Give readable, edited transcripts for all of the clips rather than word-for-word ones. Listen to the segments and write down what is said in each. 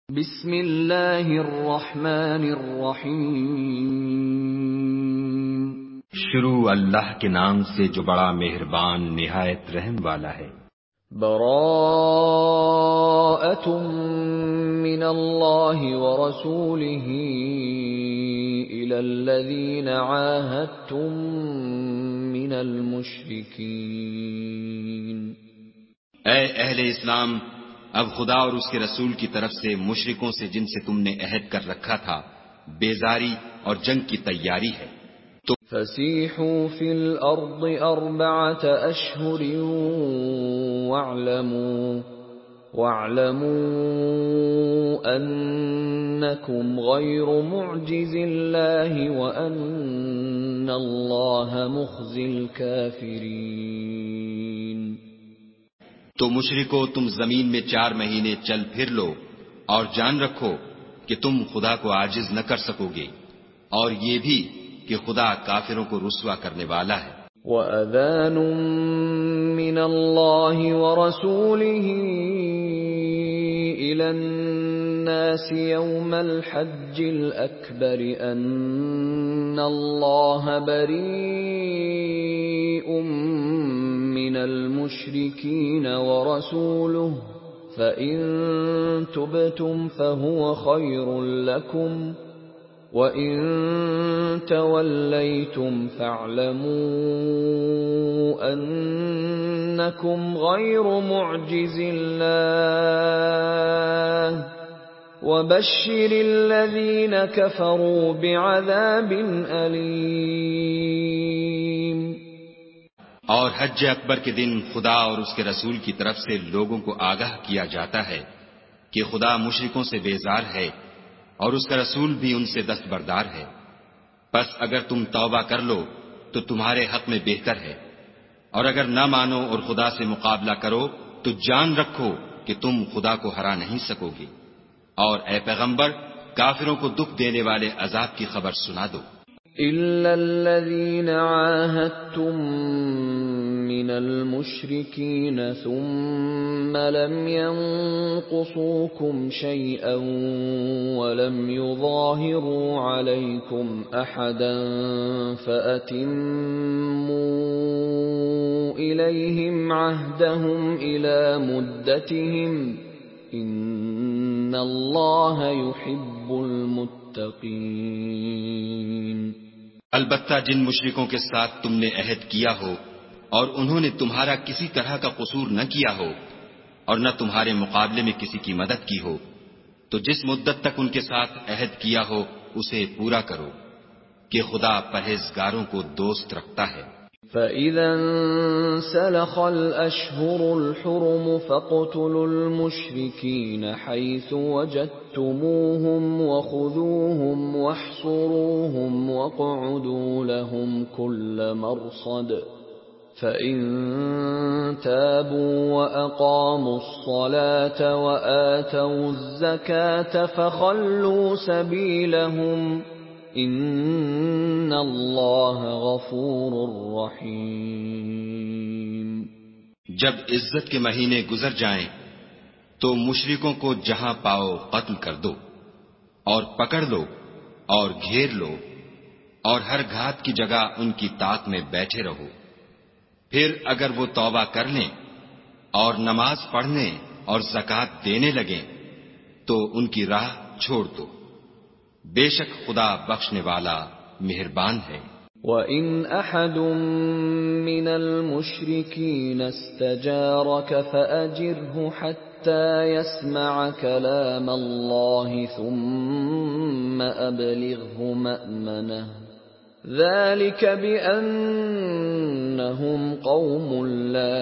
بسم اللہ الرحمن الرحیم۔ شروع اللہ کے نام سے جو بڑا مہربان نہایت رحم والا ہے۔ براءۃ من اللہ ورسولہ الی الذین عاہدتم من المشرکین۔ اے اہل اسلام، اب خدا اور اس کے رسول کی طرف سے مشرکوں سے جن سے تم نے عہد کر رکھا تھا بیزاری اور جنگ کی تیاری ہے۔ تو فسیحوا فی الارض اربعۃ اشہر واعلموا انکم غیر معجز اللہ وان اللہ مخزی الکافرین۔ تو مشرکو، تم زمین میں 4 مہینے چل پھر لو اور جان رکھو کہ تم خدا کو عاجز نہ کر سکو گے، اور یہ بھی کہ خدا کافروں کو رسوا کرنے والا ہے۔ وَأَذَانٌ مِّنَ اللَّهِ وَرَسُولِهِ إِلَى النَّاسِ يَوْمَ الْحَجِّ الْأَكْبَرِ أَنَّ اللَّهَ بَرِيءٌ مِّنَ الْمُشْرِكِينَ وَرَسُولُهُ فَإِن تُبْتُمْ فَهُوَ خَيْرٌ لَّكُمْ وَإِن تَوَلَّيْتُمْ فَاعْلَمُوا أَنَّكُمْ غَيْرُ مُعْجِزِي اللَّهِ وَبَشِّرِ الَّذِينَ كَفَرُوا بِعَذَابٍ أَلِيمٍ۔ اور حج اکبر کے دن خدا اور اس کے رسول کی طرف سے لوگوں کو آگاہ کیا جاتا ہے کہ خدا مشرکوں سے بیزار ہے اور اس کا رسول بھی ان سے دستبردار ہے، پس اگر تم توبہ کر لو تو تمہارے حق میں بہتر ہے، اور اگر نہ مانو اور خدا سے مقابلہ کرو تو جان رکھو کہ تم خدا کو ہرا نہیں سکو گے۔ اور اے پیغمبر، کافروں کو دکھ دینے والے عذاب کی خبر سنا دو۔ إِلَّا الَّذِينَ عَاهَدتُّم مِّنَ الْمُشْرِكِينَ ثُمَّ لَمْ يَنقُصُوكُمْ شَيْئًا وَلَمْ يُظَاهِرُوا عَلَيْكُمْ أَحَدًا فَأَتِمُّوا إِلَيْهِمْ عَهْدَهُمْ إِلَى مُدَّتِهِمْ إِنَّ اللَّهَ يُحِبُّ الْمُتَّقِينَ۔ البتہ جن مشرکوں کے ساتھ تم نے عہد کیا ہو اور انہوں نے تمہارا کسی طرح کا قصور نہ کیا ہو اور نہ تمہارے مقابلے میں کسی کی مدد کی ہو، تو جس مدت تک ان کے ساتھ عہد کیا ہو اسے پورا کرو، کہ خدا پرہیزگاروں کو دوست رکھتا ہے۔ فَإِذَا انسَلَخَ الْأَشْهُرُ الْحُرُمُ فَاقْتُلُوا الْمُشْرِكِينَ حَيْثُ وَجَدتُّمُوهُمْ وَخُذُوهُمْ وَاحْصُرُوهُمْ وَاقْعُدُوا لَهُمْ كُلَّ مَرْصَدٍ فَإِن تَابُوا وَأَقَامُوا الصَّلَاةَ وَآتَوُا الزَّكَاةَ فَخَلُّوا سَبِيلَهُمْ ان اللہ غفور رحیم۔ جب عزت کے مہینے گزر جائیں تو مشرکوں کو جہاں پاؤ قتل کر دو اور پکڑ لو اور گھیر لو، اور ہر گھات کی جگہ ان کی طاق میں بیٹھے رہو۔ پھر اگر وہ توبہ کر لیں اور نماز پڑھنے اور زکوٰۃ دینے لگیں تو ان کی راہ چھوڑ دو، بے شک خدا بخشنے والا مہربان ہے۔ وَإِنْ أَحَدٌ مِّنَ الْمُشْرِكِينَ اسْتَجَارَكَ فَأَجِرْهُ حَتَّى يَسْمَعَ كَلَامَ اللَّهِ ثُمَّ أَبْلِغْهُ مَأْمَنَهُ ذَلِكَ بِأَنَّهُمْ قَوْمٌ لَّا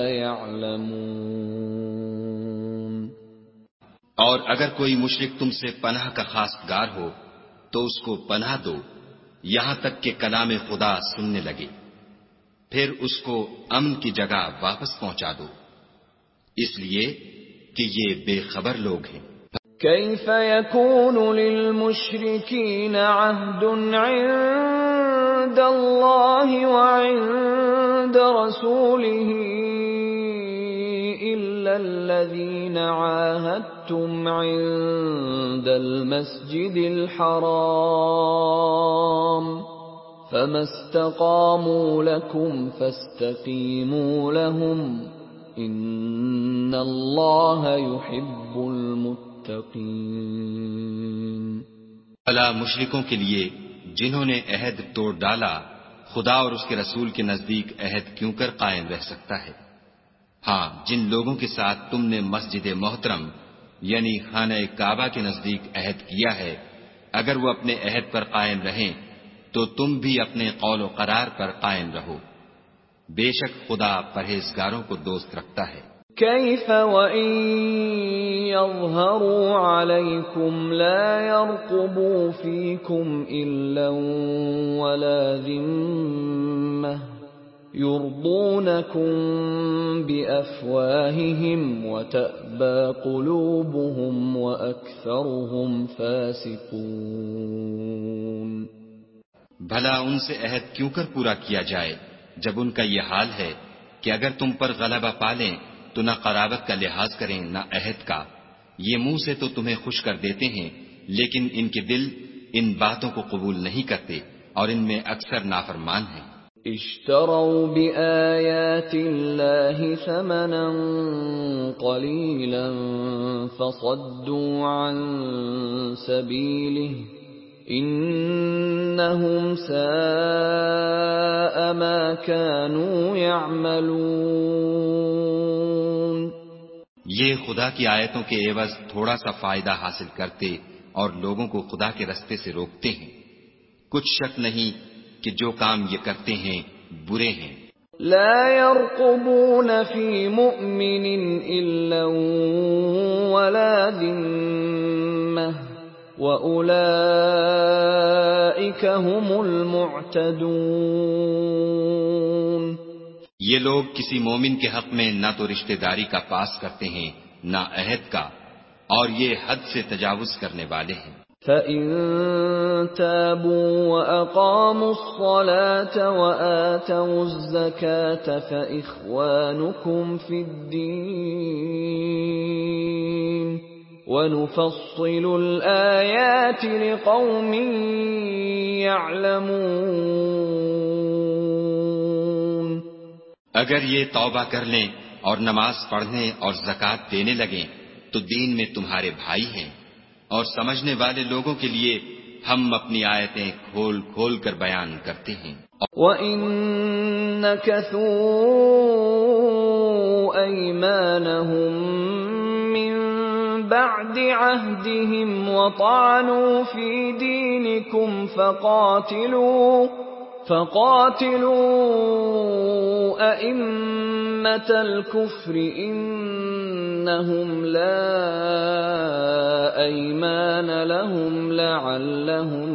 يَعْلَمُونَ۔ اور اگر کوئی مشرک تم سے پناہ کا خواستگار ہو تو اس کو پناہ دو یہاں تک کہ کلام خدا سننے لگے، پھر اس کو امن کی جگہ واپس پہنچا دو، اس لیے کہ یہ بے خبر لوگ ہیں۔ كيف يكون للمشركين عهد عند الله وعند رسوله إلا الذين عاهدتم عند المسجد الحرام فما استقاموا لكم فاستقيموا لهم ان اللہ يحب المتقین۔ بھلا مشرکوں کے لیے جنہوں نے عہد توڑ ڈالا خدا اور اس کے رسول کے نزدیک عہد کیوں کر قائم رہ سکتا ہے؟ ہاں، جن لوگوں کے ساتھ تم نے مسجد محترم یعنی خانہ کعبہ کے نزدیک عہد کیا ہے، اگر وہ اپنے عہد پر قائم رہیں تو تم بھی اپنے قول و قرار پر قائم رہو، بے شک خدا پرہیزگاروں کو دوست رکھتا ہے۔ كيف وإن يظهروا عليكم لا يرقبوا فيكم إلا ولا ذمة يرضونكم بأفواههم وتأبى قلوبهم وأكثرهم فاسقون۔ بھلا ان سے عہد کیوں کر پورا کیا جائے جب ان کا یہ حال ہے کہ اگر تم پر غلبہ پالیں تو نہ قرابت کا لحاظ کریں نہ عہد کا، یہ منہ سے تو تمہیں خوش کر دیتے ہیں لیکن ان کے دل ان باتوں کو قبول نہیں کرتے اور ان میں اکثر نافرمان ہیں۔ اشتروا بآيات الله ثمنا قليلا فصدوا عن سبيله انهم ساء ما كانوا يعملون۔ یہ خدا کی آیتوں کے عوض تھوڑا سا فائدہ حاصل کرتے اور لوگوں کو خدا کے رستے سے روکتے ہیں، کچھ شک نہیں کہ جو کام یہ کرتے ہیں برے ہیں۔ لا يرقبون في مؤمن إلا ولا ذمة وأولئك هم المعتدون۔ یہ لوگ کسی مومن کے حق میں نہ تو رشتہ داری کا پاس کرتے ہیں نہ عہد کا، اور یہ حد سے تجاوز کرنے والے ہیں۔ فَإِن تَابُوا وَأَقَامُوا الصَّلَاةَ وَآتَوُا الزَّكَاةَ فَإِخْوَانُكُمْ فِي الدِّينِ وَنُفَصِّلُ الْآيَاتِ لِقَوْمٍ يَعْلَمُونَ۔ اگر یہ توبہ کر لیں اور نماز پڑھنے اور زکوٰۃ دینے لگیں تو دین میں تمہارے بھائی ہیں، اور سمجھنے والے لوگوں کے لیے ہم اپنی آیتیں کھول کھول کر بیان کرتے ہیں۔ وَإِن نَكَثُوا أَيْمَانَهُم مِّن بَعْدِ عَهْدِهِمْ وَطَعَنُوا فِي دِينِكُمْ فَقَاتِلُوا أَئِمَّةَ الْكُفْرِ إِنَّهُمْ لَا أَيْمَانَ لَهُمْ لَعَلَّهُمْ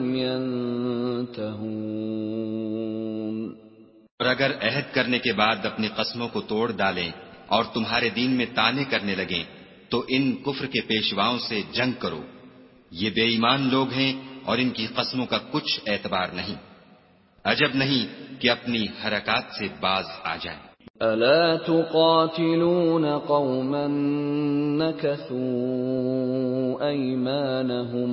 يَنْتَهُونَ۔ اور اگر عہد کرنے کے بعد اپنی قسموں کو توڑ ڈالیں اور تمہارے دین میں طعنے کرنے لگیں تو ان کفر کے پیشواؤں سے جنگ کرو، یہ بے ایمان لوگ ہیں اور ان کی قسموں کا کچھ اعتبار نہیں، عجب نہیں کہ اپنی حرکات سے باز آ جائیں۔ أَلَا تُقَاتِلُونَ قَوْمًا نَكَثُوا أَيْمَانَهُمْ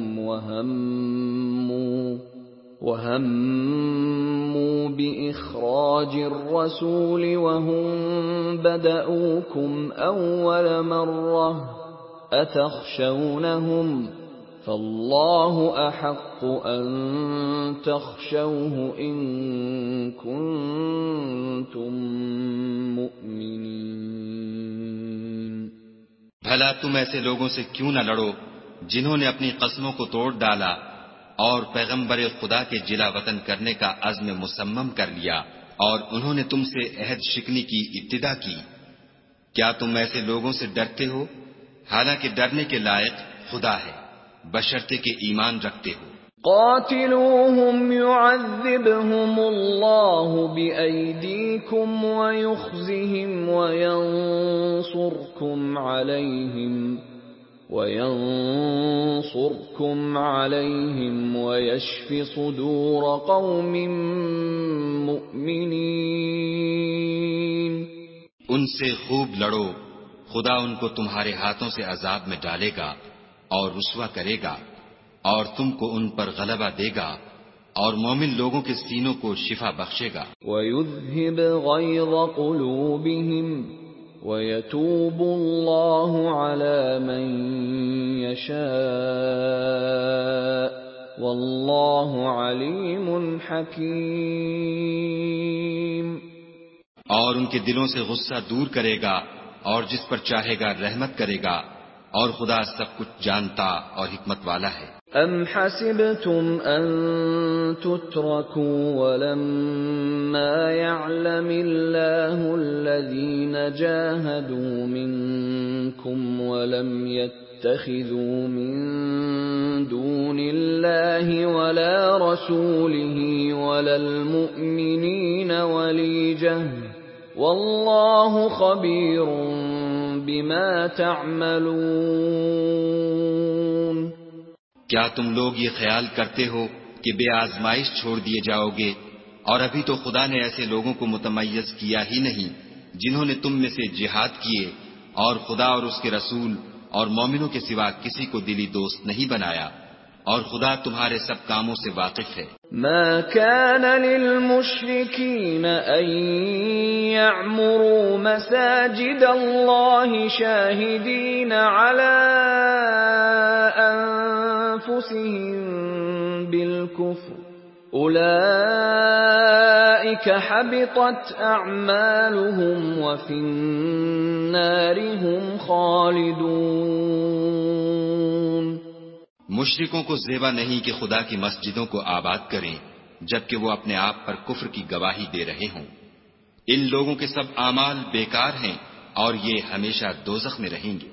وَهَمُّوا بِإِخْرَاجِ الرَّسُولِ وَهُمْ بَدَؤُوكُمْ أَوَّلَ مَرَّةٍ أَتَخْشَوْنَهُمْ فَاللَّهُ أَحَقُّ أَن تَخْشَوْهُ إِن كُنتُم مُّؤْمِنِينَ۔ بھلا تم ایسے لوگوں سے کیوں نہ لڑو جنہوں نے اپنی قسموں کو توڑ ڈالا اور پیغمبر خدا کے جلا وطن کرنے کا عزم مصمم کر لیا، اور انہوں نے تم سے عہد شکنی کی ابتدا کی۔ کیا تم ایسے لوگوں سے ڈرتے ہو؟ حالانکہ ڈرنے کے لائق خدا ہے، بشرطے کہ ایمان رکھتے ہو۔ قاتلوهم يعذبهم الله بأيديكم ويخزهم وينصركم عليهم ويشف صدور قوم مؤمنين۔ ان سے خوب لڑو، خدا ان کو تمہارے ہاتھوں سے عذاب میں ڈالے گا اور رسوا کرے گا، اور تم کو ان پر غلبہ دے گا، اور مومن لوگوں کے سینوں کو شفا بخشے گا۔ وَيُذْهِبْ غَيْظَ قُلُوبِهِمْ وَيَتُوبُ اللَّهُ عَلَى مَن يَشَاءُ وَاللَّهُ عَلِيمٌ حَكِيمٌ۔ اور ان کے دلوں سے غصہ دور کرے گا، اور جس پر چاہے گا رحمت کرے گا، اور خدا سب کچھ جانتا اور حکمت والا ہے۔ أَمْ حَسِبْتُمْ أَن تُتْرَكُوا وَلَمَّا يَعْلَمِ اللَّهُ الَّذِينَ جَاهَدُوا مِنكُمْ وَلَمْ يَتَّخِذُوا مِن دُونِ اللَّهِ وَلَا رَسُولِهِ وَلَا الْمُؤْمِنِينَ وَلِيجَةً وَاللَّهُ خَبِيرٌ بِمَا تَعْمَلُونَ۔ کیا تم لوگ یہ خیال کرتے ہو کہ بے آزمائش چھوڑ دیے جاؤ گے؟ اور ابھی تو خدا نے ایسے لوگوں کو متمیز کیا ہی نہیں جنہوں نے تم میں سے جہاد کیے اور خدا اور اس کے رسول اور مومنوں کے سوا کسی کو دلی دوست نہیں بنایا، اور خدا تمہارے سب کاموں سے واقف ہے۔ ما كان للمشركين أن يعمروا مساجد الله شاهدين على أنفسهم بالكفر أولئك حبطت أعمالهم وفي النار هم خالدون۔ مشرکوں کو زیبا نہیں کہ خدا کی مسجدوں کو آباد کریں جبکہ وہ اپنے آپ پر کفر کی گواہی دے رہے ہوں۔ ان لوگوں کے سب اعمال بیکار ہیں اور یہ ہمیشہ دوزخ میں رہیں گے۔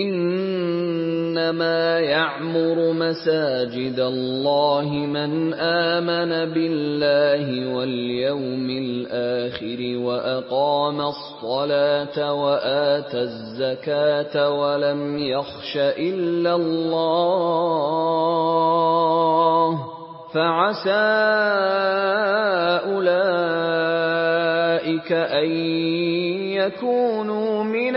انما يعمر مساجد الله من آمن بالله واليوم الآخر وأقام الصلاة وآتى الزكاة ولم يخش إلا الله فعسى أولئك أن يكونوا من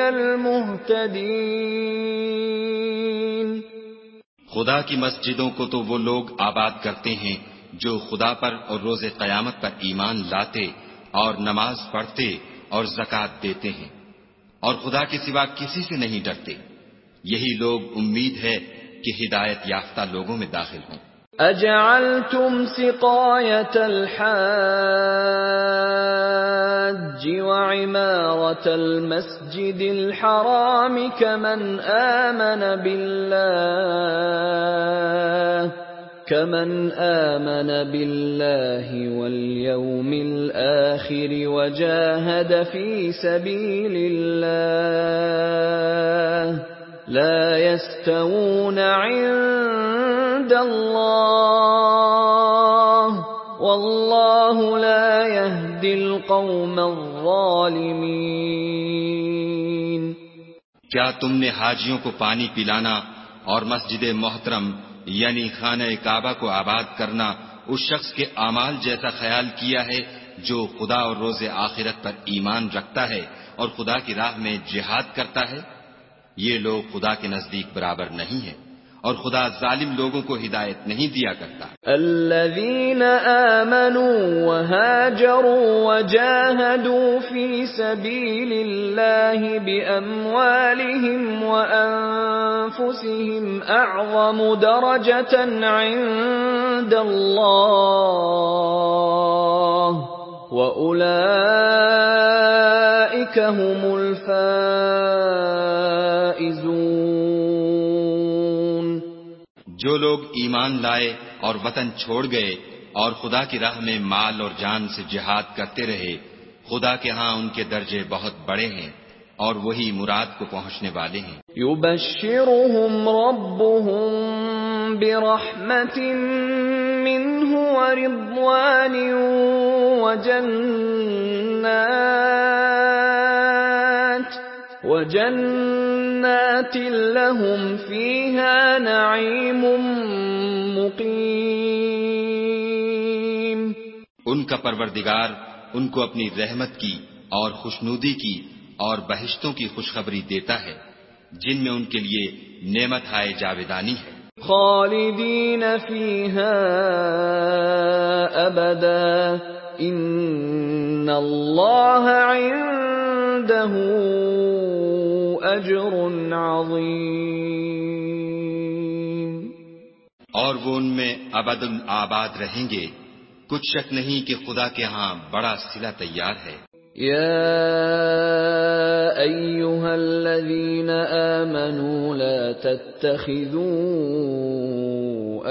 المهتدين۔ خدا کی مسجدوں کو تو وہ لوگ آباد کرتے ہیں جو خدا پر اور روز قیامت پر ایمان لاتے اور نماز پڑھتے اور زکوٰۃ دیتے ہیں اور خدا کے سوا کسی سے نہیں ڈرتے، یہی لوگ امید ہے کہ ہدایت یافتہ لوگوں میں داخل ہوں۔ أَجَعَلْتُمْ سِقَايَةَ الْحَاجِّ وَعِمَارَةَ الْمَسْجِدِ الْحَرَامِ كَمَنْ آمَنَ بِاللَّهِ وَالْيَوْمِ الْآخِرِ وَجَاهَدَ فِي سَبِيلِ اللَّهِ لَا يَسْتَوُونَ عِندَ اللَّهِ وَاللَّهُ لَا يَهْدِي الْقَوْمَ الظَّالِمِينَ۔ کیا تم نے حاجیوں کو پانی پلانا اور مسجد محترم یعنی خانہ کعبہ کو آباد کرنا اس شخص کے اعمال جیسا خیال کیا ہے جو خدا اور روز آخرت پر ایمان رکھتا ہے اور خدا کی راہ میں جہاد کرتا ہے؟ یہ لوگ خدا کے نزدیک برابر نہیں ہیں اور خدا ظالم لوگوں کو ہدایت نہیں دیا کرتا۔ الذين آمنوا وهاجروا وجاهدوا في سبيل الله بأموالهم وأنفسهم أعظم درجة عند الله وأولئك هم الفائزون۔ جو لوگ ایمان لائے اور وطن چھوڑ گئے اور خدا کی راہ میں مال اور جان سے جہاد کرتے رہے، خدا کے ہاں ان کے درجے بہت بڑے ہیں اور وہی مراد کو پہنچنے والے ہیں۔ يبشرهم ربهم برحمة منه ورضوان وجنات لهم فيها نعيم مقيم۔ ان کا پروردگار ان کو اپنی رحمت کی اور خوشنودی کی اور بہشتوں کی خوشخبری دیتا ہے جن میں ان کے لیے نعمت ہائے جاویدانی ہے، خالدین فیہا ابدا ان اللہ عنده اجر عظیم، اور وہ ان میں ابد آباد رہیں گے، کچھ شک نہیں کہ خدا کے ہاں بڑا صلہ تیار ہے۔ يا أيها الذين آمنوا لا تتخذوا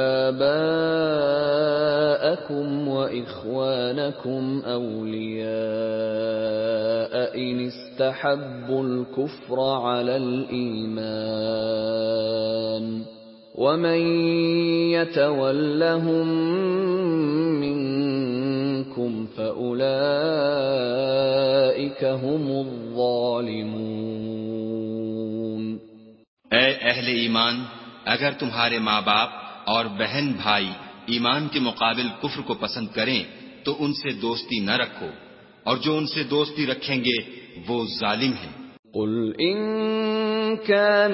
آباءكم وإخوانكم أولياء إن استحبوا الكفر على الإيمان ومن يتولهم منكم فأولئك هم الظالمون۔ اے اہل ایمان، اگر تمہارے ماں باپ اور بہن بھائی ایمان کے مقابل کفر کو پسند کریں تو ان سے دوستی نہ رکھو، اور جو ان سے دوستی رکھیں گے وہ ظالم ہیں۔ قل إن كان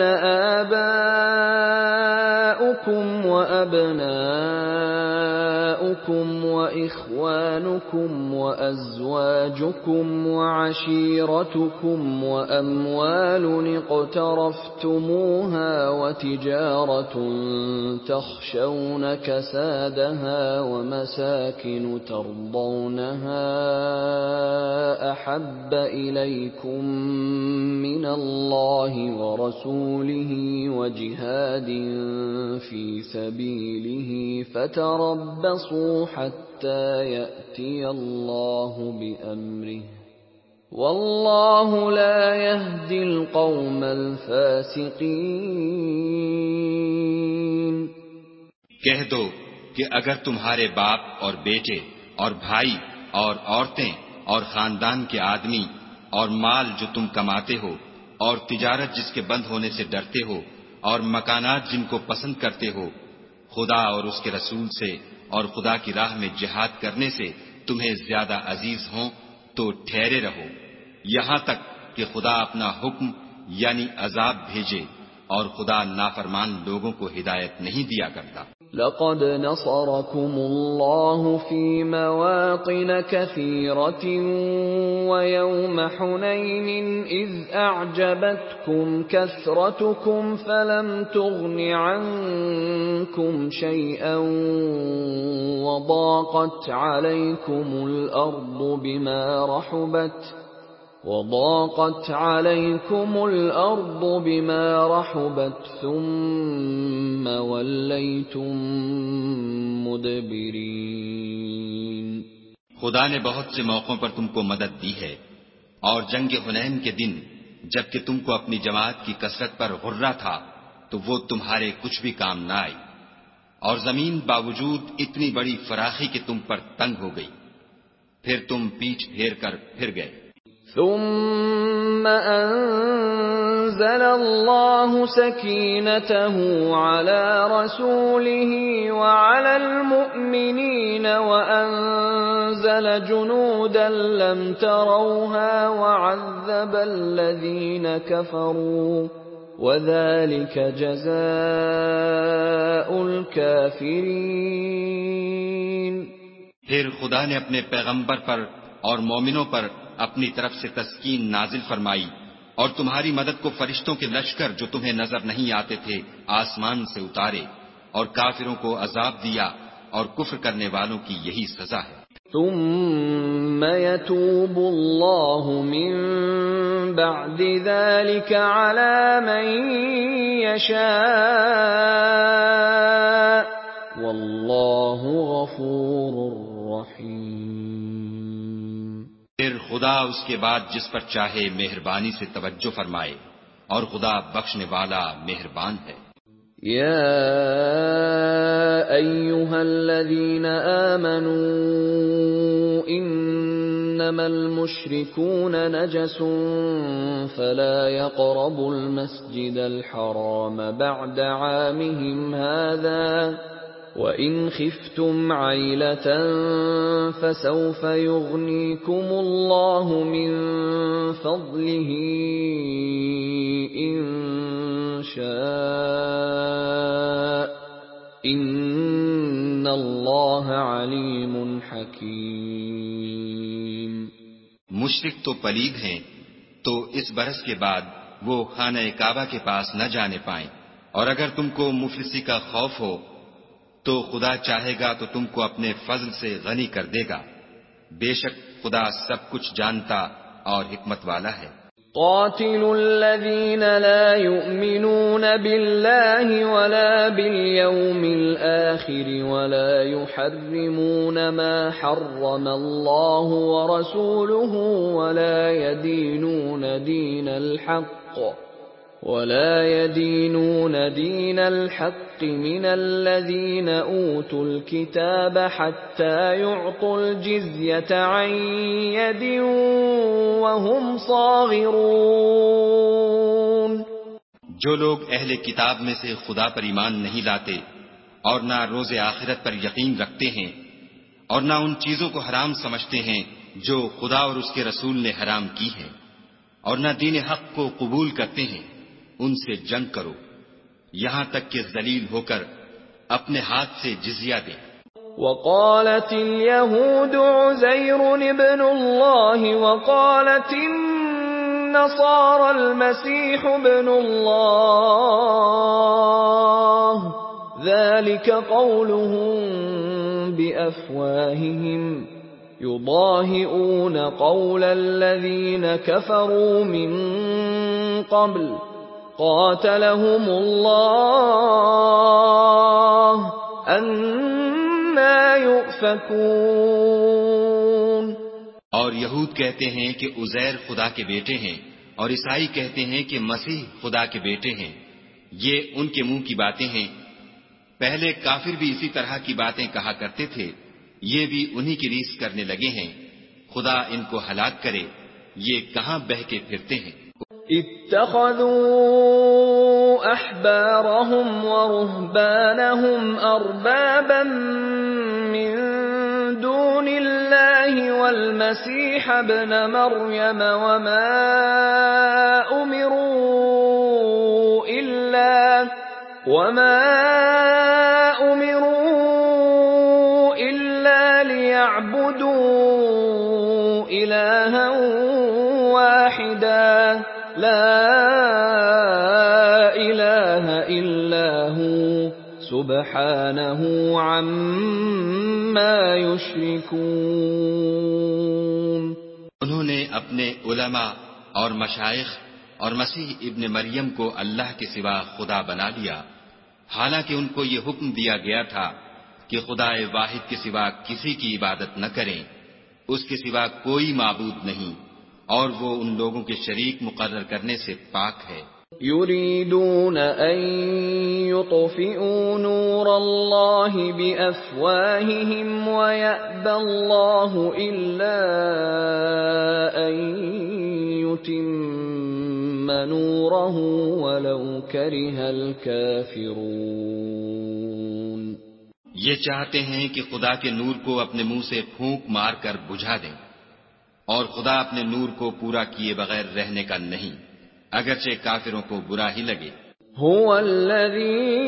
آباؤكم وأبناؤكم وإخوانكم وأزواجكم وعشيرتكم وأموال اقترفتموها وتجارة تخشون كسادها ومساكن ترضونها أحب إليكم من الله ورسوله وجهاد في سبيله فتربصوا حتى يأتي الله بأمره والله لا يهدي القوم الفاسقين۔ کہہ دو کہ اگر تمہارے باپ اور بیٹے اور بھائی اور عورتیں اور خاندان کے آدمی اور مال جو تم کماتے ہو اور تجارت جس کے بند ہونے سے ڈرتے ہو اور مکانات جن کو پسند کرتے ہو خدا اور اس کے رسول سے اور خدا کی راہ میں جہاد کرنے سے تمہیں زیادہ عزیز ہوں تو ٹھہرے رہو یہاں تک کہ خدا اپنا حکم یعنی عذاب بھیجے، اور خدا نافرمان لوگوں کو ہدایت نہیں دیا کرتا۔ لقد نصركم الله في مواطن كثيرة ويوم حنين إذ أعجبتكم كثرتكم فلم تغن عنكم شيئا وضاقت عليكم الأرض بما رحبت ثم وليتم مدبرين۔ خدا نے بہت سے موقعوں پر تم کو مدد دی ہے، اور جنگ حنین کے دن جبکہ تم کو اپنی جماعت کی کثرت پر غرہ تھا تو وہ تمہارے کچھ بھی کام نہ آئی، اور زمین باوجود اتنی بڑی فراخی کہ تم پر تنگ ہو گئی، پھر تم پیچھ پھیر کر پھر گئے۔ ثم أنزل الله سكينته على رسوله وعلى المؤمنين وأنزل جنودا لم تروها وعذب الذين كفروا وذلك جزاء الكافرين۔ پھر خدا نے اپنے پیغمبر پر اور مومنوں پر اپنی طرف سے تسکین نازل فرمائی، اور تمہاری مدد کو فرشتوں کے لشکر جو تمہیں نظر نہیں آتے تھے آسمان سے اتارے، اور کافروں کو عذاب دیا، اور کفر کرنے والوں کی یہی سزا ہے۔ ثم يتوب الله من بعد ذلك على من يشاء والله غفور رحيم۔ پھر خدا اس کے بعد جس پر چاہے مہربانی سے توجہ فرمائے، اور خدا بخشنے والا مہربان ہے۔ يا أيها الذين آمنوا إنما المشركون نجس فلا يقربوا المسجد الحرام بعد عامهم هذا وَإِنْ خِفْتُمْ عَيْلَةً فَسَوْفَ يُغْنِيكُمُ اللَّهُ مِنْ فَضْلِهِ إِنْ شَاءَ إِنَّ اللَّهَ عَلِيمٌ حَكِيمٌ۔ مشرک تو پلید ہیں، تو اس برس کے بعد وہ خانہ کعبہ کے پاس نہ جانے پائیں، اور اگر تم کو مفلسی کا خوف ہو تو خدا چاہے گا تو تم کو اپنے فضل سے غنی کر دے گا، بے شک خدا سب کچھ جانتا اور حکمت والا ہے۔ قاتلوا الذين لا يؤمنون بالله ولا باليوم الآخر ولا يحرمون ما حرم الله ورسوله ولا يدينون دين الحق من الذين أوتوا الكتاب حتى يعطوا الجزية عن يد وهم صاغرون۔ جو لوگ اہل کتاب میں سے خدا پر ایمان نہیں لاتے اور نہ روز آخرت پر یقین رکھتے ہیں اور نہ ان چیزوں کو حرام سمجھتے ہیں جو خدا اور اس کے رسول نے حرام کی ہیں اور نہ دین حق کو قبول کرتے ہیں، ان سے جنگ کرو یہاں تک کہ ذلیل ہو کر اپنے ہاتھ سے جزیہ دیں۔ وقالت اليهود عزير ابن الله وقالت النصارى المسيح ابن الله ذلك قولهم بأفواههم يضاهئون قول الذين كفروا من قبل قاتلهم الله أَنَّا يُؤْفَكُونَ۔ اور یہود کہتے ہیں کہ عزیر خدا کے بیٹے ہیں اور عیسائی کہتے ہیں کہ مسیح خدا کے بیٹے ہیں، یہ ان کے منہ کی باتیں ہیں، پہلے کافر بھی اسی طرح کی باتیں کہا کرتے تھے، یہ بھی انہی کی ریس کرنے لگے ہیں، خدا ان کو ہلاک کرے، یہ کہاں بہہ کے پھرتے ہیں۔ اتخذوا احبارهم ورهبانهم اربابا من دون الله والمسيح ابن مريم وما امروا الا ليعبدوا الها واحدا لا الہ الا هو سبحانہ عما یشرکون۔ انہوں نے اپنے علماء اور مشائخ اور مسیح ابن مریم کو اللہ کے سوا خدا بنا لیا، حالانکہ ان کو یہ حکم دیا گیا تھا کہ خدا واحد کے سوا کسی کی عبادت نہ کریں، اس کے سوا کوئی معبود نہیں، اور وہ ان لوگوں کے شریک مقرر کرنے سے پاک ہے۔ یریدون ان یطفئوا نور اللہ بافواہہم ویأبی اللہ الا ان یتم نورہ ولو کرہ الکافرون۔ یہ چاہتے ہیں کہ خدا کے نور کو اپنے منہ سے پھونک مار کر بجھا دیں، اور خدا اپنے نور کو پورا کیے بغیر رہنے کا نہیں، اگرچہ کافروں کو برا ہی لگے۔ هو الذی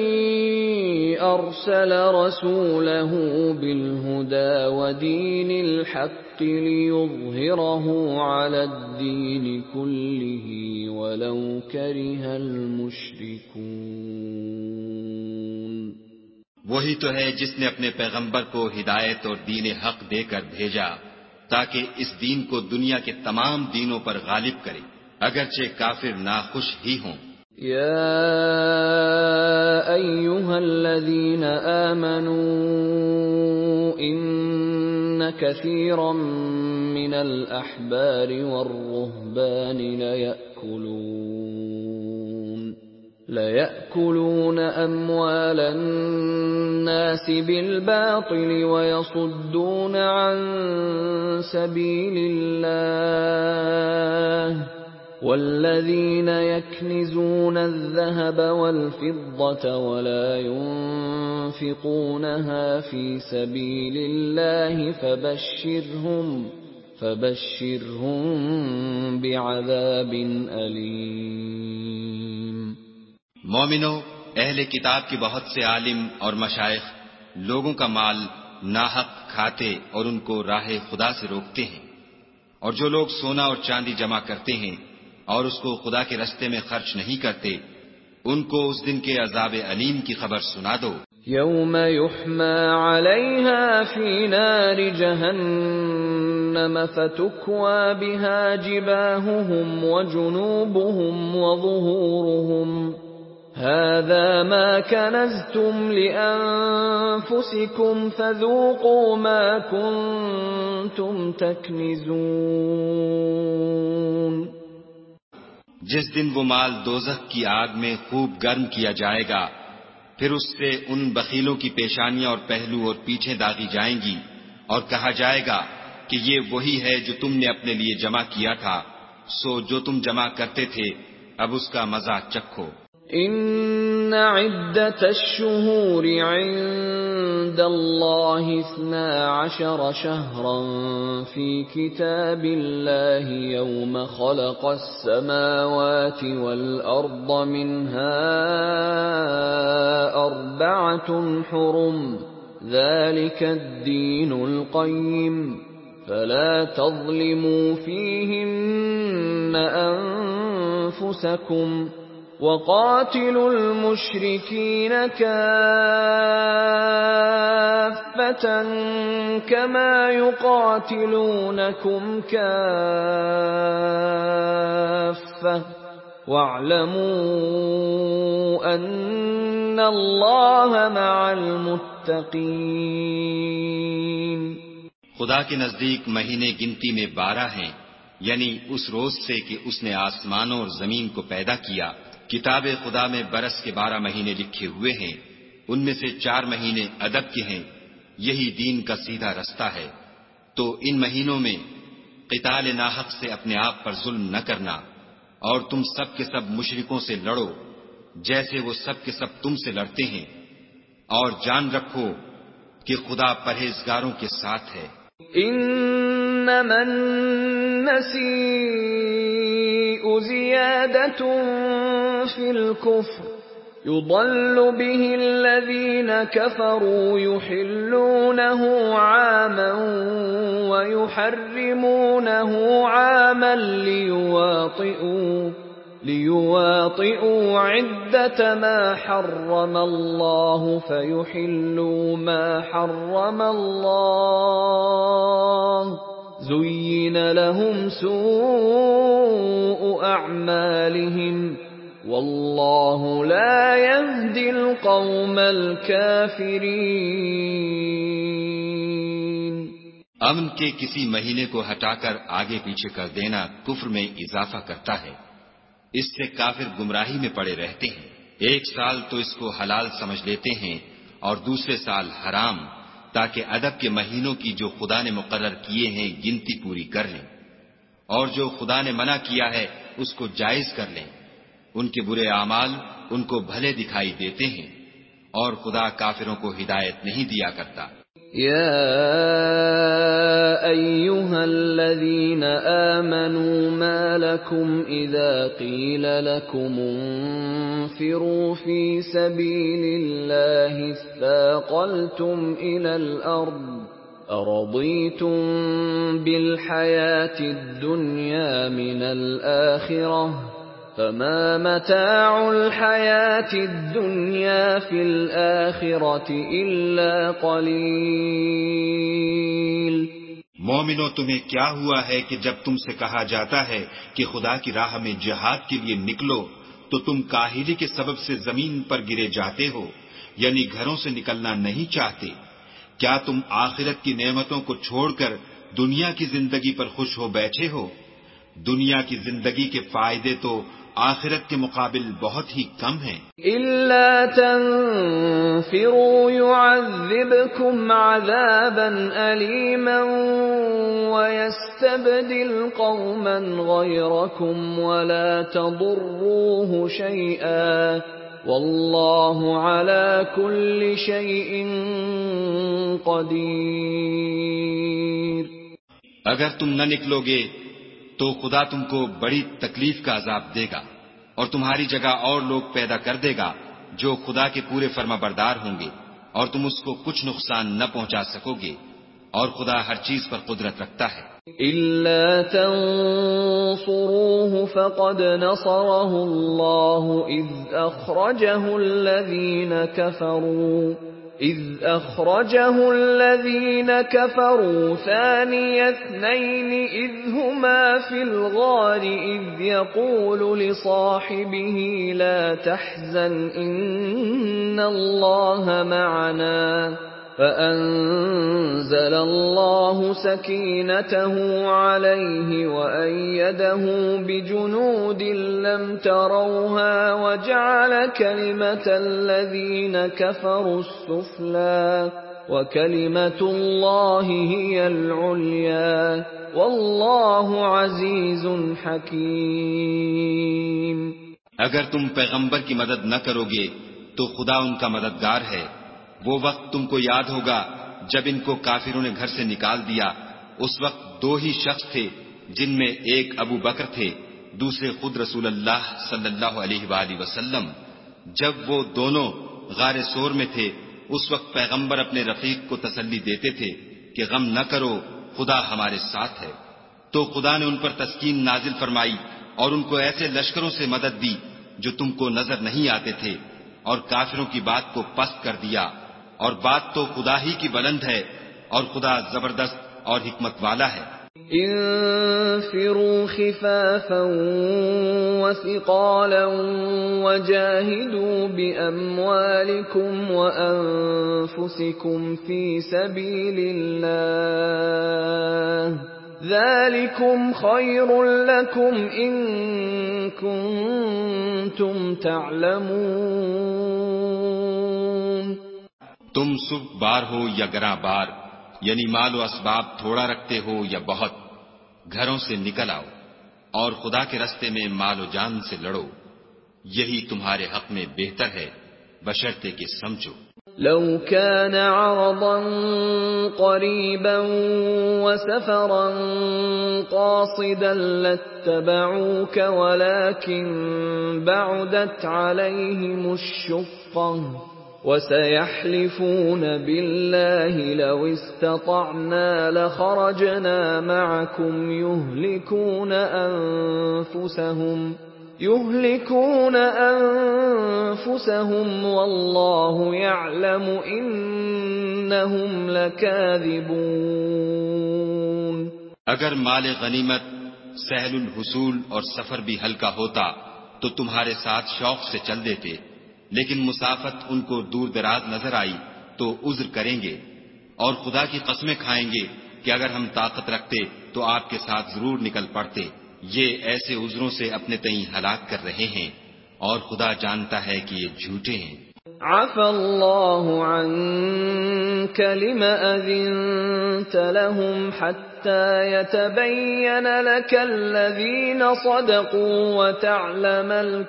ارسل رسولہ بالہدى ودین الحق لیظہرہ علی الدین کلہ ولو کرہ المشرکون۔ وہی تو ہے جس نے اپنے پیغمبر کو ہدایت اور دین حق دے کر بھیجا تاکہ اس دین کو دنیا کے تمام دینوں پر غالب کرے، اگرچہ کافر ناخوش ہی ہوں۔ یا ایھا الذین آمنوا ان کثیرا من الاحبار والرہبان لَيَأْكُلُونَ أَمْوَالَ النَّاسِ بِالْبَاطِلِ وَيَصُدُّونَ عَن سَبِيلِ اللَّهِ وَالَّذِينَ يَكْنِزُونَ الذَّهَبَ وَالْفِضَّةَ وَلَا يُنفِقُونَهَا ينفقونها في سبيل الله فبشرهم بعذاب أليم۔ مومنو، اہل کتاب کے بہت سے عالم اور مشائخ لوگوں کا مال ناحق کھاتے اور ان کو راہ خدا سے روکتے ہیں، اور جو لوگ سونا اور چاندی جمع کرتے ہیں اور اس کو خدا کے رستے میں خرچ نہیں کرتے، ان کو اس دن کے عذاب علیم کی خبر سنا دو۔ یوم یحمى علیہا فی نار جہنم فتکوى بها جباہهم وجنوبهم وظہورهم هذا ما كنزتم لأنفسكم فذوقوا ما كنتم تكنزون۔ جس دن وہ مال دوزخ کی آگ میں خوب گرم کیا جائے گا، پھر اس سے ان بخیلوں کی پیشانیاں اور پہلو اور پیٹھیں داغی جائیں گی، اور کہا جائے گا کہ یہ وہی ہے جو تم نے اپنے لیے جمع کیا تھا، سو جو تم جمع کرتے تھے اب اس کا مزہ چکھو۔ ان عدت الشہور عند اللہ 12 شہرا فی کتاب اللہ یوم خلق السماوات والارض منها 4 حرم ذلك الدین القیم فلا تظلموا فیہن انفسکم وَقَاتِلُوا الْمُشْرِكِينَ كَافَّةً كَمَا يُقَاتِلُونَكُمْ كَافَّةً وَاعْلَمُوا أَنَّ اللَّهَ مَعَ الْمُتَّقِينَ۔ خدا کے نزدیک مہینے گنتی میں 12 ہیں، یعنی اس روز سے کہ اس نے آسمانوں اور زمین کو پیدا کیا۔ کتاب خدا میں برس کے 12 مہینے لکھے ہوئے ہیں، ان میں سے 4 مہینے ادب کے ہیں، یہی دین کا سیدھا رستہ ہے۔ تو ان مہینوں میں قتال ناحق سے اپنے آپ پر ظلم نہ کرنا، اور تم سب کے سب مشرکوں سے لڑو جیسے وہ سب کے سب تم سے لڑتے ہیں، اور جان رکھو کہ خدا پرہیزگاروں کے ساتھ ہے۔ انما النسیء زیادۃ فی الکفر یضل به الذین کفروا یحلونہ عاما ویحرمونہ عاما ليواطئوا عدة ما حرم الله فيحلوا ما حرم الله زين لهم سوء أعمالهم والله لا يهدي القوم الكافرين۔ امن کے کسی مہینے کو ہٹا کر آگے پیچھے کر دینا کفر میں اضافہ کرتا ہے، اس سے کافر گمراہی میں پڑے رہتے ہیں۔ ایک سال تو اس کو حلال سمجھ لیتے ہیں اور دوسرے سال حرام، تاکہ ادب کے مہینوں کی جو خدا نے مقرر کیے ہیں گنتی پوری کر لیں، اور جو خدا نے منع کیا ہے اس کو جائز کر لیں۔ ان کے برے اعمال ان کو بھلے دکھائی دیتے ہیں، اور خدا کافروں کو ہدایت نہیں دیا کرتا۔ يا أيها الذين آمنوا ما لكم إذا قيل لكم انفروا في سبيل الله اثاقلتم إلى الأرض أرضيتم بالحياة الدنيا من الآخرة فما متاع الحیاة الدنیا فی الآخرة الا قلیل۔ مومنو، تمہیں کیا ہوا ہے کہ جب تم سے کہا جاتا ہے کہ خدا کی راہ میں جہاد کے لیے نکلو تو تم کاہلی کے سبب سے زمین پر گرے جاتے ہو، یعنی گھروں سے نکلنا نہیں چاہتے؟ کیا تم آخرت کی نعمتوں کو چھوڑ کر دنیا کی زندگی پر خوش ہو بیٹھے ہو؟ دنیا کی زندگی کے فائدے تو آخرت کے مقابل بہت ہی کم ہیں۔ الا تنفروا يعذبكم عذابا أليما ويستبدل قوما غيركم ولا تضروه شيئا واللہ علی کل شیء قدیر۔ اگر تم نہ نکلو گے تو خدا تم کو بڑی تکلیف کا عذاب دے گا اور تمہاری جگہ اور لوگ پیدا کر دے گا جو خدا کے پورے فرما بردار ہوں گے، اور تم اس کو کچھ نقصان نہ پہنچا سکو گے، اور خدا ہر چیز پر قدرت رکھتا ہے۔ إِلَّا تَنصُرُوهُ فَقَدْ نَصَرَهُ اللَّهُ إِذْ أَخْرَجَهُ الَّذِينَ كَفَرُوا ثَانِيَ اثْنَيْنِ إِذْ هُمَا فِي الْغَارِ إِذْ يَقُولُ لِصَاحِبِهِ لَا تَحْزَنْ إِنَّ اللَّهَ مَعَنَا فَأَنزَلَ اللَّهُ سَكِينَتَهُ عَلَيْهِ وَأَيَّدَهُ بِجُنُودٍ لَّمْ تَرَوْهَا وَجَعَلَ كَلِمَةَ الَّذِينَ كَفَرُوا السُّفْلَى وَكَلِمَةُ اللَّهِ هِيَ الْعُلْيَا وَاللَّهُ عَزِيزٌ حَكِيمٌ۔ اگر تم پیغمبر کی مدد نہ کرو گے تو خدا ان کا مددگار ہے۔ وہ وقت تم کو یاد ہوگا جب ان کو کافروں نے گھر سے نکال دیا، اس وقت دو ہی شخص تھے جن میں ایک ابو بکر تھے، دوسرے خود رسول اللہ صلی اللہ علیہ وآلہ وسلم۔ جب وہ دونوں غار سور میں تھے اس وقت پیغمبر اپنے رفیق کو تسلی دیتے تھے کہ غم نہ کرو، خدا ہمارے ساتھ ہے۔ تو خدا نے ان پر تسکین نازل فرمائی اور ان کو ایسے لشکروں سے مدد دی جو تم کو نظر نہیں آتے تھے، اور کافروں کی بات کو پست کر دیا، اور بات تو خدا ہی کی بلند ہے، اور خدا زبردست اور حکمت والا ہے۔ انفروا خفافا وثقالا وجاهدوا بأموالكم وأنفسكم في سبيل الله ذلكم خير لكم إن كنتم تعلمون۔ تم سب بار ہو یا گراں بار، یعنی مال و اسباب تھوڑا رکھتے ہو یا بہت، گھروں سے نکل آؤ اور خدا کے راستے میں مال و جان سے لڑو، یہی تمہارے حق میں بہتر ہے بشرطے کہ سمجھو۔ لو كان عرضا قريبا وسفرا قاصدا لاتبعوك ولكن بعدت عليهم الشقة وسيحلفون بالله لو استطعنا لخرجنا معكم يهلكون أنفسهم والله يعلم إنهم لكاذبون۔ اگر مال غنیمت سہل الحصول اور سفر بھی ہلکا ہوتا تو تمہارے ساتھ شوق سے چل دیتے، لیکن مسافت ان کو دور دراز نظر آئی تو عذر کریں گے، اور خدا کی قسمیں کھائیں گے کہ اگر ہم طاقت رکھتے تو آپ کے ساتھ ضرور نکل پڑتے۔ یہ ایسے عذروں سے اپنے تئیں ہلاک کر رہے ہیں، اور خدا جانتا ہے کہ یہ جھوٹے ہیں۔ عفا اللہ عنک لم اذنت لهم حتى يتبين لك الذين صدقوا وتعلم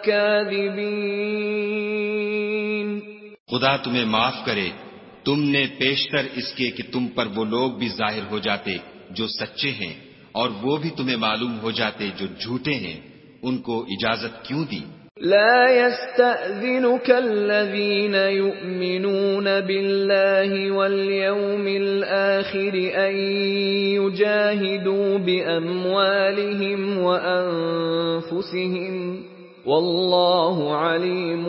الكاذبين۔ خدا تمہیں معاف کرے، تم نے پیشتر اس کے کہ تم پر وہ لوگ بھی ظاہر ہو جاتے جو سچے ہیں، اور وہ بھی تمہیں معلوم ہو جاتے جو جھوٹے ہیں، ان کو اجازت کیوں دی؟ لا يستأذنك الذين يؤمنون بالله واليوم الآخر أن يجاهدوا بأموالهم وأنفسهم والله عليم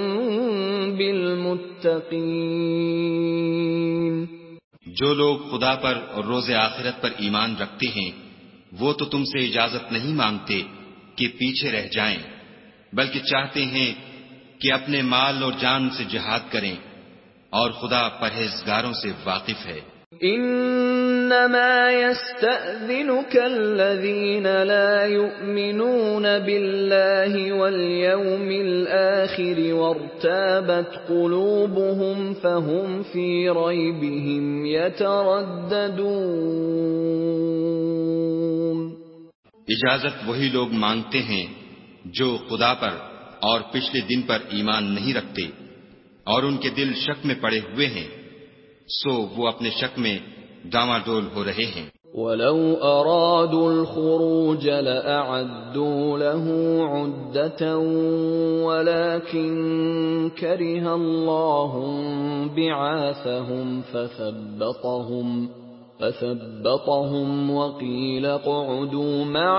بالمتقين۔ جو لوگ خدا پر اور روز آخرت پر ایمان رکھتے ہیں وہ تو تم سے اجازت نہیں مانگتے کہ پیچھے رہ جائیں، بلکہ چاہتے ہیں کہ اپنے مال اور جان سے جہاد کریں، اور خدا پرہیزگاروں سے واقف ہے۔ انما يستأذنك الذين لا يؤمنون بالله واليوم الآخر وارتابت قلوبهم فهم في ريبهم يترددون۔ اجازت وہی لوگ مانگتے ہیں جو خدا پر اور پچھلے دن پر ایمان نہیں رکھتے اور ان کے دل شک میں پڑے ہوئے ہیں، سو وہ اپنے شک میں ڈاماڈول ہو رہے ہیں۔ وَلَوْ أَرَادُوا الْخُرُوجَ لَأَعَدُّوا لَهُ عُدَّةً وَلَكِنْ كَرِهَ اللَّهُ بِعَاثَهُمْ فَثَبَّطَهُمْ وَقِيلَ اقْعُدُوا مَعَ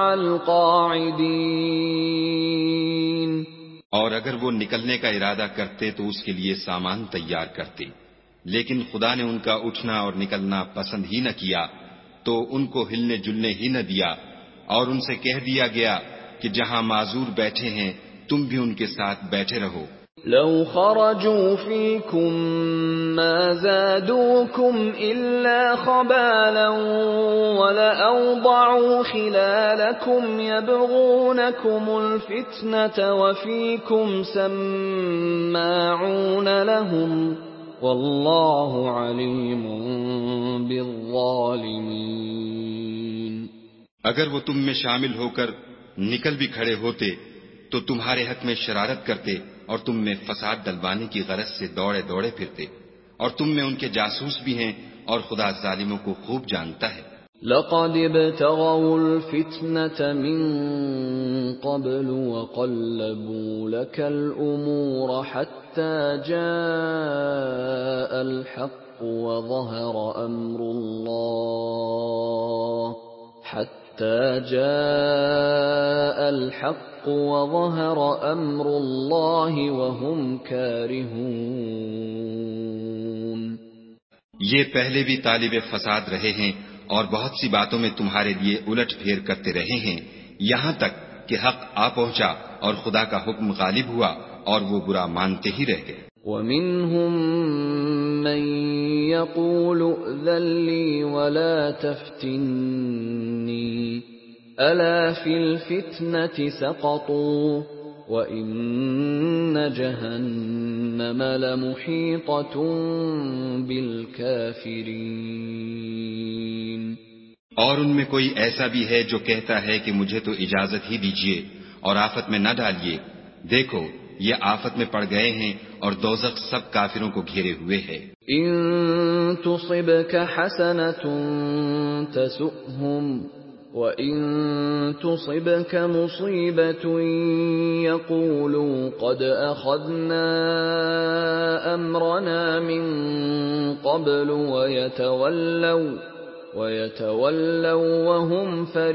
الْقَاعِدِينَ۔ اور اگر وہ نکلنے کا ارادہ کرتے تو اس کے لیے سامان تیار کرتے، لیکن خدا نے ان کا اٹھنا اور نکلنا پسند ہی نہ کیا، تو ان کو ہلنے جلنے ہی نہ دیا، اور ان سے کہہ دیا گیا کہ جہاں معذور بیٹھے ہیں تم بھی ان کے ساتھ بیٹھے رہو۔ لو خرجوا فيكم ما زادوكم إلا خبالا ولأوضعوا خلالكم يبغونكم الفتنة وفيكم سماعون لهم والله عليم بالظالمين۔ اگر وہ تم میں شامل ہو کر نکل بھی کھڑے ہوتے تو تمہارے حق میں شرارت کرتے اور تم میں فساد ڈلوانے کی غرض سے دوڑے دوڑے پھرتے، اور تم میں ان کے جاسوس بھی ہیں اور خدا ظالموں کو خوب جانتا ہے۔ لقد ابتغوا الفتنة من قبل وقلبوا لك الأمور حتى جاء الحق وظهر أمر الله وهم كارهون۔ یہ پہلے بھی طالب فساد رہے ہیں اور بہت سی باتوں میں تمہارے لیے الٹ پھیر کرتے رہے ہیں، یہاں تک کہ حق آ پہنچا اور خدا کا حکم غالب ہوا اور وہ برا مانتے ہی رہ گئے۔ وَمِنْهُمْ مَنْ يَقُولُ ائْذَنْ لِي وَلَا تَفْتِنِّي أَلَا فِي الْفِتْنَةِ سَقَطُوا وَإِنَّ جَهَنَّمَ لَمُحِيطَةٌ بِالْكَافِرِينَ۔ اور ان میں کوئی ایسا بھی ہے جو کہتا ہے کہ مجھے تو اجازت ہی دیجیے اور آفت میں نہ ڈالیے، دیکھو یہ آفت میں پڑ گئے ہیں اور دوزخ سب کافروں کو گھیرے ہوئے ہے۔ ان تصبك حسنة تسؤهم وَإِن تُصِبْكَ مُصِيبَةٌ يَقُولُوا قَدْ أَخَذْنَا أَمْرَنَا مِنْ قَبْلُ وَيَتَوَلَّوْا وَهُمْ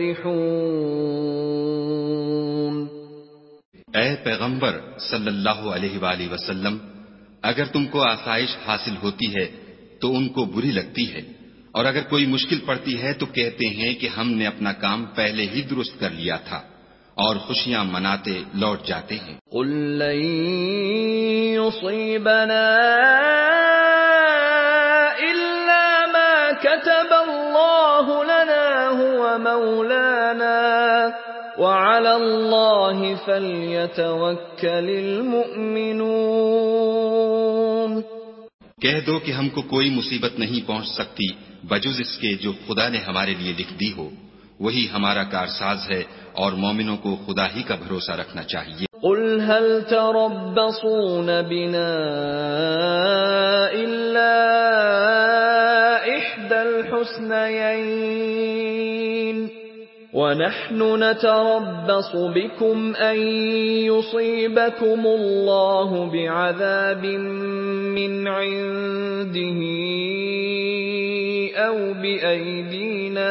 فَرِحُونَ۔ اے پیغمبر صلی اللہ علیہ وآلہ وسلم، اگر تم کو آسائش حاصل ہوتی ہے تو ان کو بری لگتی ہے، اور اگر کوئی مشکل پڑتی ہے تو کہتے ہیں کہ ہم نے اپنا کام پہلے ہی درست کر لیا تھا، اور خوشیاں مناتے لوٹ جاتے ہیں۔ قُل لَّن يُصِيبَنَا إِلَّا مَا كَتَبَ اللَّهُ لَنَا هُوَ مَوْلَانَا وَعَلَى اللَّهِ فَلْيَتَوَكَّلِ الْمُؤْمِنُونَ۔ کہہ دو کہ ہم کو کوئی مصیبت نہیں پہنچ سکتی بجز اس کے جو خدا نے ہمارے لیے لکھ دی ہو، وہی ہمارا کارساز ہے، اور مومنوں کو خدا ہی کا بھروسہ رکھنا چاہیے۔ قُلْ هَلْ تَرَبَّصُونَ بِنَا إِلَّا إِحْدَى الْحُسْنَيَيْنِ وَنَحْنُ نَتَرَبَّصُ بِكُمْ أَن يُصِيبَكُمُ اللَّهُ بِعَذَابٍ مِّنْ عِندِهِ أَوْ بِأَيْدِينَا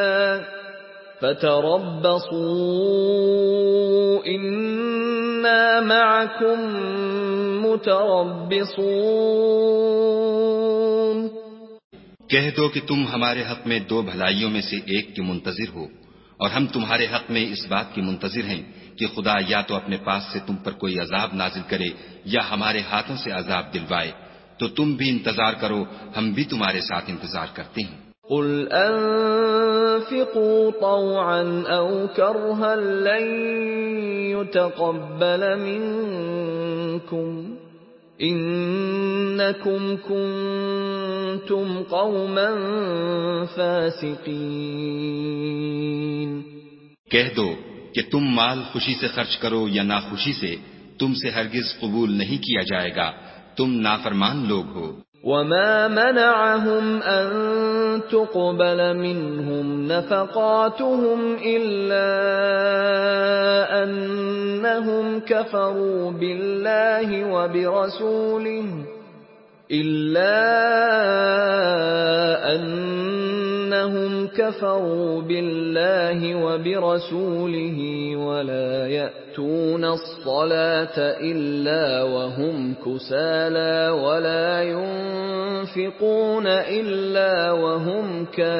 فَتَرَبَّصُوا إِنَّا مَعَكُمْ مُتَرَبِّصُونَ۔ کہہ دو کہ تم ہمارے حق میں دو بھلائیوں میں سے ایک کے منتظر ہو، اور ہم تمہارے حق میں اس بات کی منتظر ہیں کہ خدا یا تو اپنے پاس سے تم پر کوئی عذاب نازل کرے یا ہمارے ہاتھوں سے عذاب دلوائے، تو تم بھی انتظار کرو، ہم بھی تمہارے ساتھ انتظار کرتے ہیں۔ قُلْ أَنفِقُوا طَوْعًا أَوْ كَرْهًا لَّن يُتَقَبَّلَ مِنكُمْ إِنَّكُمْ كُنتُمْ قَوْمًا فَاسِقِينَ۔ کہہ دو کہ تم مال خوشی سے خرچ کرو یا ناخوشی سے، تم سے ہرگز قبول نہیں کیا جائے گا، تم نافرمان لوگ ہو۔ وما منعهم أن تقبل منهم نفقاتهم إلا أنهم كفروا بالله وبرسوله ولا يأتون الصلاة إلا وهم كسالى ولا ينفقون إلا وهم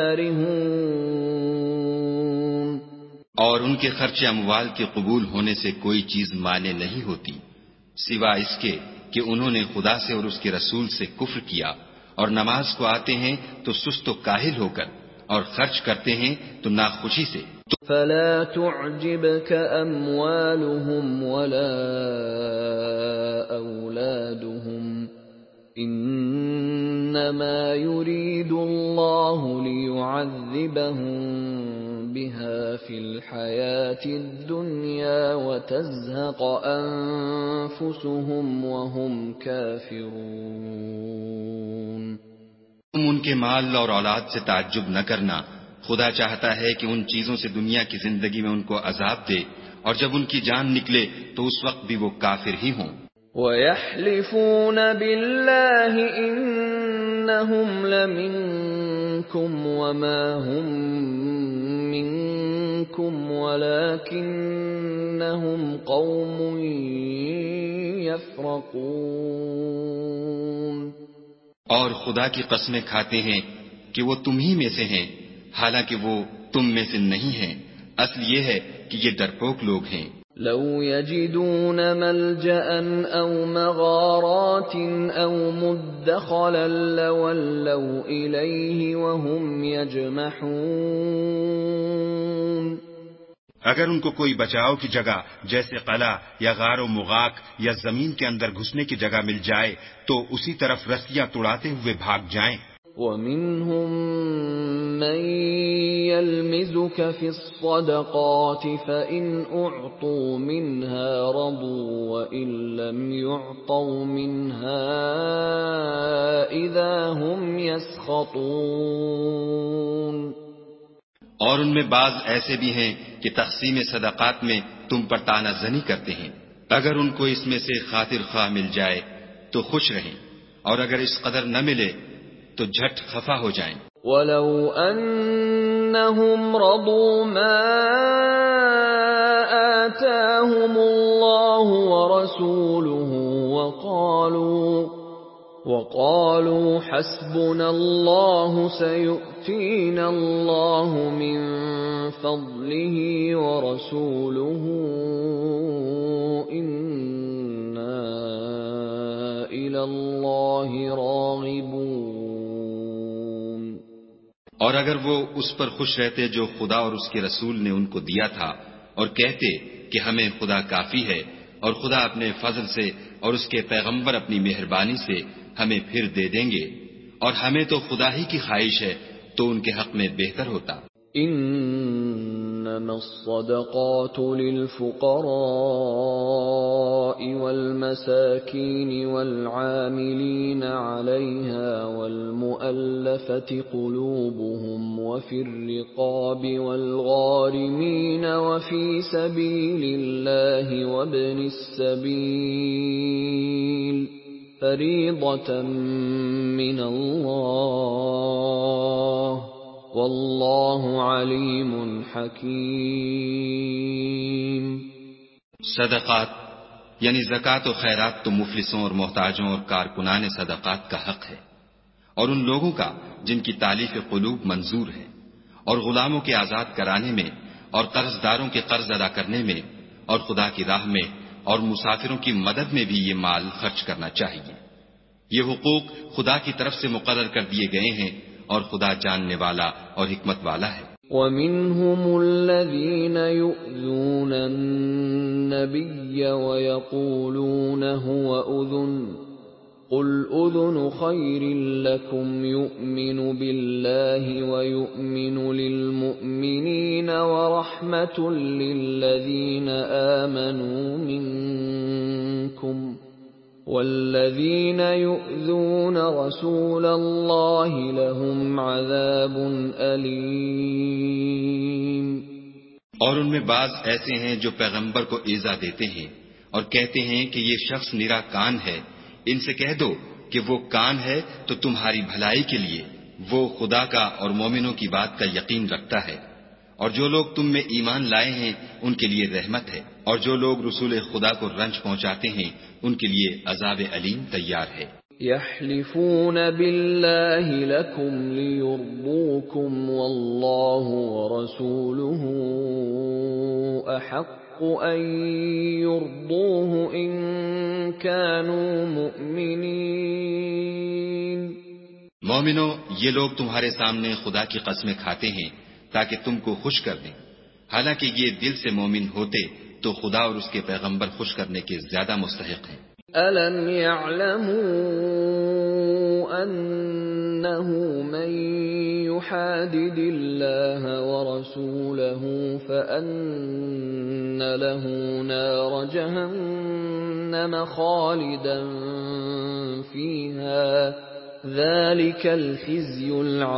كارهون۔ اور ان کے خرچ اموال کے قبول ہونے سے کوئی چیز مانے نہیں ہوتی سوائے اس کے کہ انہوں نے خدا سے اور اس کے رسول سے کفر کیا، اور نماز کو آتے ہیں تو سست و کاہل ہو کر، اور خرچ کرتے ہیں تو ناخوشی سے۔ فلا تعجبك أموالهم ولا أولادهم إنما يريد الله ليعذبهم بها في الحياة الدنيا وتزهق أنفسهم وهم كافرون۔ تم ان کے مال اور اولاد سے تعجب نہ کرنا، خدا چاہتا ہے کہ ان چیزوں سے دنیا کی زندگی میں ان کو عذاب دے، اور جب ان کی جان نکلے تو اس وقت بھی وہ کافر ہی ہوں۔ وَيَحْلِفُونَ بِاللَّهِ إِنَّهُمْ لَمِنكُمْ وَمَا هُمْ مِنكُمْ وَلَكِنَّهُمْ قَوْمٌ يَفْرَقُونَ۔ اور خدا کی قسمیں کھاتے ہیں کہ وہ تم ہی میں سے ہیں، حالانکہ وہ تم میں سے نہیں ہیں، اصل یہ ہے کہ یہ ڈرپوک لوگ ہیں۔ لو يجدون ملجأ أو مغارات أو مدخلا لولوا إليه وهم يجمحون۔ اگر ان کو کوئی بچاؤ کی جگہ جیسے قلعہ یا غار و مغاک یا زمین کے اندر گھسنے کی جگہ مل جائے تو اسی طرف رسیاں توڑاتے ہوئے بھاگ جائیں۔ وَمِنْهُمْ مَنْ يَلْمِزُكَ فِي الصَّدَقَاتِ فَإِنْ أُعْطُوا مِنْهَا رَضُوا وَإِنْ لَمْ يُعْطَوْا مِنْهَا إِذَا هُمْ يَسْخَطُونَ۔ اور ان میں بعض ایسے بھی ہیں کہ تقسیم صدقات میں تم پر طعنہ زنی کرتے ہیں، اگر ان کو اس میں سے خاطر خواہ مل جائے تو خوش رہیں، اور اگر اس قدر نہ ملے تو جھٹ خفا ہو جائیں۔ وَلَوْ أَنَّهُمْ رَضُوا مَا آتَاهُمُ اللَّهُ وَرَسُولُهُ وَقَالُوا حَسْبُنَا اللَّهُ سَيُؤْتِينَا اللَّهُ مِنْ فَضْلِهِ وَرَسُولُهُ إِنَّا إِلَى اللَّهِ رَاغِبُونَ۔ اور اگر وہ اس پر خوش رہتے جو خدا اور اس کے رسول نے ان کو دیا تھا، اور کہتے کہ ہمیں خدا کافی ہے، اور خدا اپنے فضل سے اور اس کے پیغمبر اپنی مہربانی سے ہمیں پھر دے دیں گے، اور ہمیں تو خدا ہی کی خواہش ہے، تو ان کے حق میں بہتر ہوتا۔ انما الصدقات للفقراء والمساكين والعاملين عليها والمؤلفة قلوبهم وفي الرقاب والغارمين وفي سبيل الله وابن السبيل فريضة من الله واللہ علیم حکیم۔ صدقات یعنی زکوٰۃ و خیرات تو مفلسوں اور محتاجوں اور کارکنان صدقات کا حق ہے، اور ان لوگوں کا جن کی تالیف قلوب منظور ہے، اور غلاموں کے آزاد کرانے میں، اور قرض داروں کے قرض ادا کرنے میں، اور خدا کی راہ میں، اور مسافروں کی مدد میں بھی یہ مال خرچ کرنا چاہیے۔ یہ حقوق خدا کی طرف سے مقرر کر دیے گئے ہیں، اور خدا جاننے والا اور حکمت والا ہے۔ وَمِنْهُمُ الَّذِينَ يُؤْذُونَ النَّبِيَّ وَيَقُولُونَ هُوَ أُذُنٌ قُلْ أُذُنُ خَيْرٍ لَكُمْ يُؤْمِنُ بِاللَّهِ وَيُؤْمِنُ لِلْمُؤْمِنِينَ وَرَحْمَةٌ لِلَّذِينَ آمَنُوا مِنكُمْ منكم والذين يؤذون رسول الله لهم عذاب أليم۔ اور ان میں بعض ایسے ہیں جو پیغمبر کو ایذا دیتے ہیں اور کہتے ہیں کہ یہ شخص نرا کان ہے۔ ان سے کہہ دو کہ وہ کان ہے تو تمہاری بھلائی کے لیے، وہ خدا کا اور مومنوں کی بات کا یقین رکھتا ہے، اور جو لوگ تم میں ایمان لائے ہیں ان کے لیے رحمت ہے، اور جو لوگ رسول خدا کو رنج پہنچاتے ہیں ان کے لیے عذاب علیم تیار ہے۔ يحلفون بالله لكم ليرضوكم والله ورسوله أحق أن يرضوه إن كانوا مؤمنين۔ مومنو، یہ لوگ تمہارے سامنے خدا کی قسمیں کھاتے ہیں تاکہ تم کو خوش کر دیں، حالانکہ یہ دل سے مومن ہوتے تو خدا اور اس کے پیغمبر خوش کرنے کے زیادہ مستحق ہیں۔ أَلَمْ يَعْلَمُوا أَنَّهُ مَن يُحَادِدِ اللَّهَ وَرَسُولَهُ فَأَنَّ لَهُ نَارَ جَهَنَّمَ خَالِدًا فِيهَا ذَلِكَ الْخِزْيُ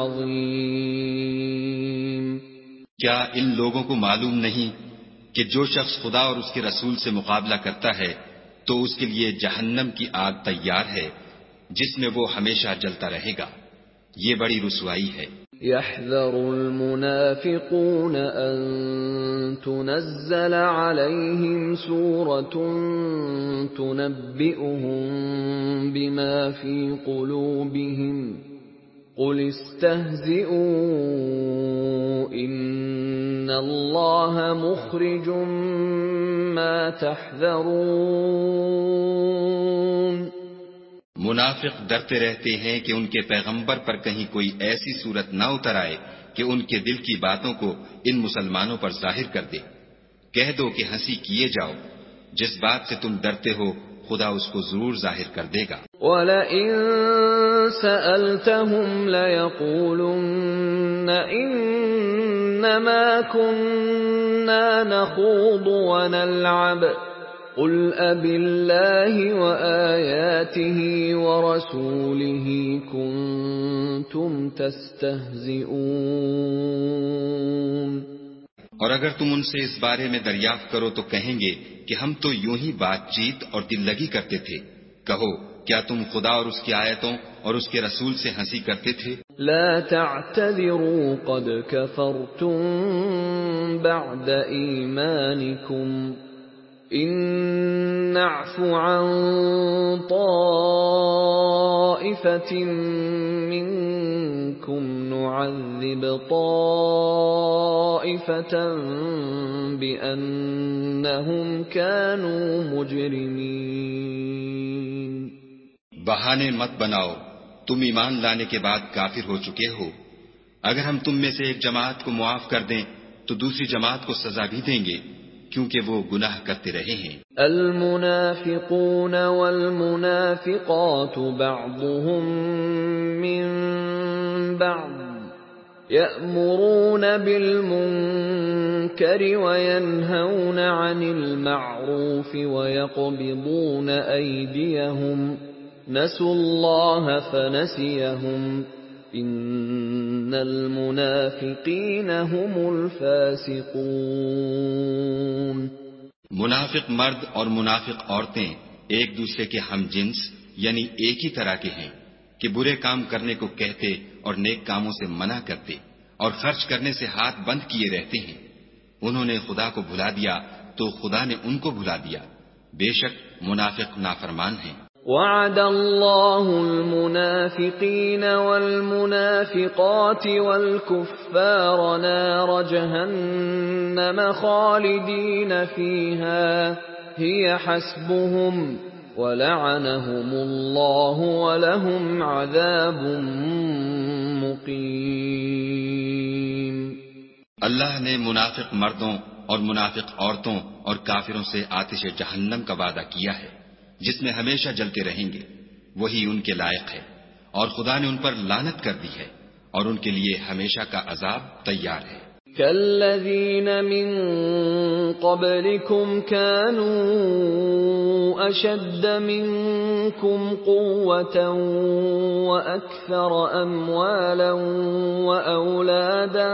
الْعَظِيمُ۔ کیا ان لوگوں کو معلوم نہیں کہ جو شخص خدا اور اس کے رسول سے مقابلہ کرتا ہے تو اس کے لیے جہنم کی آگ تیار ہے جس میں وہ ہمیشہ جلتا رہے گا، یہ بڑی رسوائی ہے۔ يحذر المنافقون أن تنزل عليهم سورة تنبئهم بما في قلوبهم قل استهزئوا إن الله مخرج ما تحذرون۔ منافق ڈرتے رہتے ہیں کہ ان کے پیغمبر پر کہیں کوئی ایسی صورت نہ اتر آئے کہ ان کے دل کی باتوں کو ان مسلمانوں پر ظاہر کر دے۔ کہہ دو کہ ہنسی کیے جاؤ، جس بات سے تم ڈرتے ہو خدا اس کو ضرور ظاہر کر دے گا۔ وَلَئِن سَأَلْتَهُمْ لَيَقُولُنَّ إِنَّمَا كُنَّا نَخُوضُ وَنَلْعَبُ قُلْ أَبِاللَّهِ وَآيَاتِهِ وَرَسُولِهِ كُنتُمْ تَسْتَهْزِئُونَ۔ اور اگر تم ان سے اس بارے میں دریافت کرو تو کہیں گے کہ ہم تو یوں ہی بات چیت اور دل لگی کرتے تھے۔ کہو کیا تم خدا اور اس کی آیتوں اور اس کے رسول سے ہنسی کرتے تھے؟ لا تعتذروا قد كفرتم بعد ایمانکم ان نعف عن طائفة منكم نعذب طائفة بأنهم كانوا مجرمين۔ بہانے مت بناؤ، تم ایمان لانے کے بعد کافر ہو چکے ہو۔ اگر ہم تم میں سے ایک جماعت کو معاف کر دیں تو دوسری جماعت کو سزا بھی دیں گے کیونکہ وہ گناہ کرتے رہے ہیں۔ المنافقون والمنافقات بعضهم من بعض يأمرون بالمنكر وينهون عن المعروف ويقبضون أيديهم نسوا الله فنسيهم ان المنافقین هم الفاسقون۔ منافق مرد اور منافق عورتیں ایک دوسرے کے ہم جنس یعنی ایک ہی طرح کے ہیں کہ برے کام کرنے کو کہتے اور نیک کاموں سے منع کرتے اور خرچ کرنے سے ہاتھ بند کیے رہتے ہیں۔ انہوں نے خدا کو بھلا دیا تو خدا نے ان کو بھلا دیا، بے شک منافق نافرمان ہیں۔ وعد الله المنافقين والمنافقات والكفار نار جهنم خالدين فيها هي حسبهم ولعنهم الله ولهم عذاب مقيم۔ اللہ نے منافق مردوں اور منافق عورتوں اور کافروں سے آتش جہنم کا وعدہ کیا ہے جس میں ہمیشہ جلتے رہیں گے، وہی ان کے لائق ہے، اور خدا نے ان پر لعنت کر دی ہے اور ان کے لیے ہمیشہ کا عذاب تیار ہے۔ كالذين من قبلكم كانوا أشد منكم قوة وأكثر أموالا وأولادا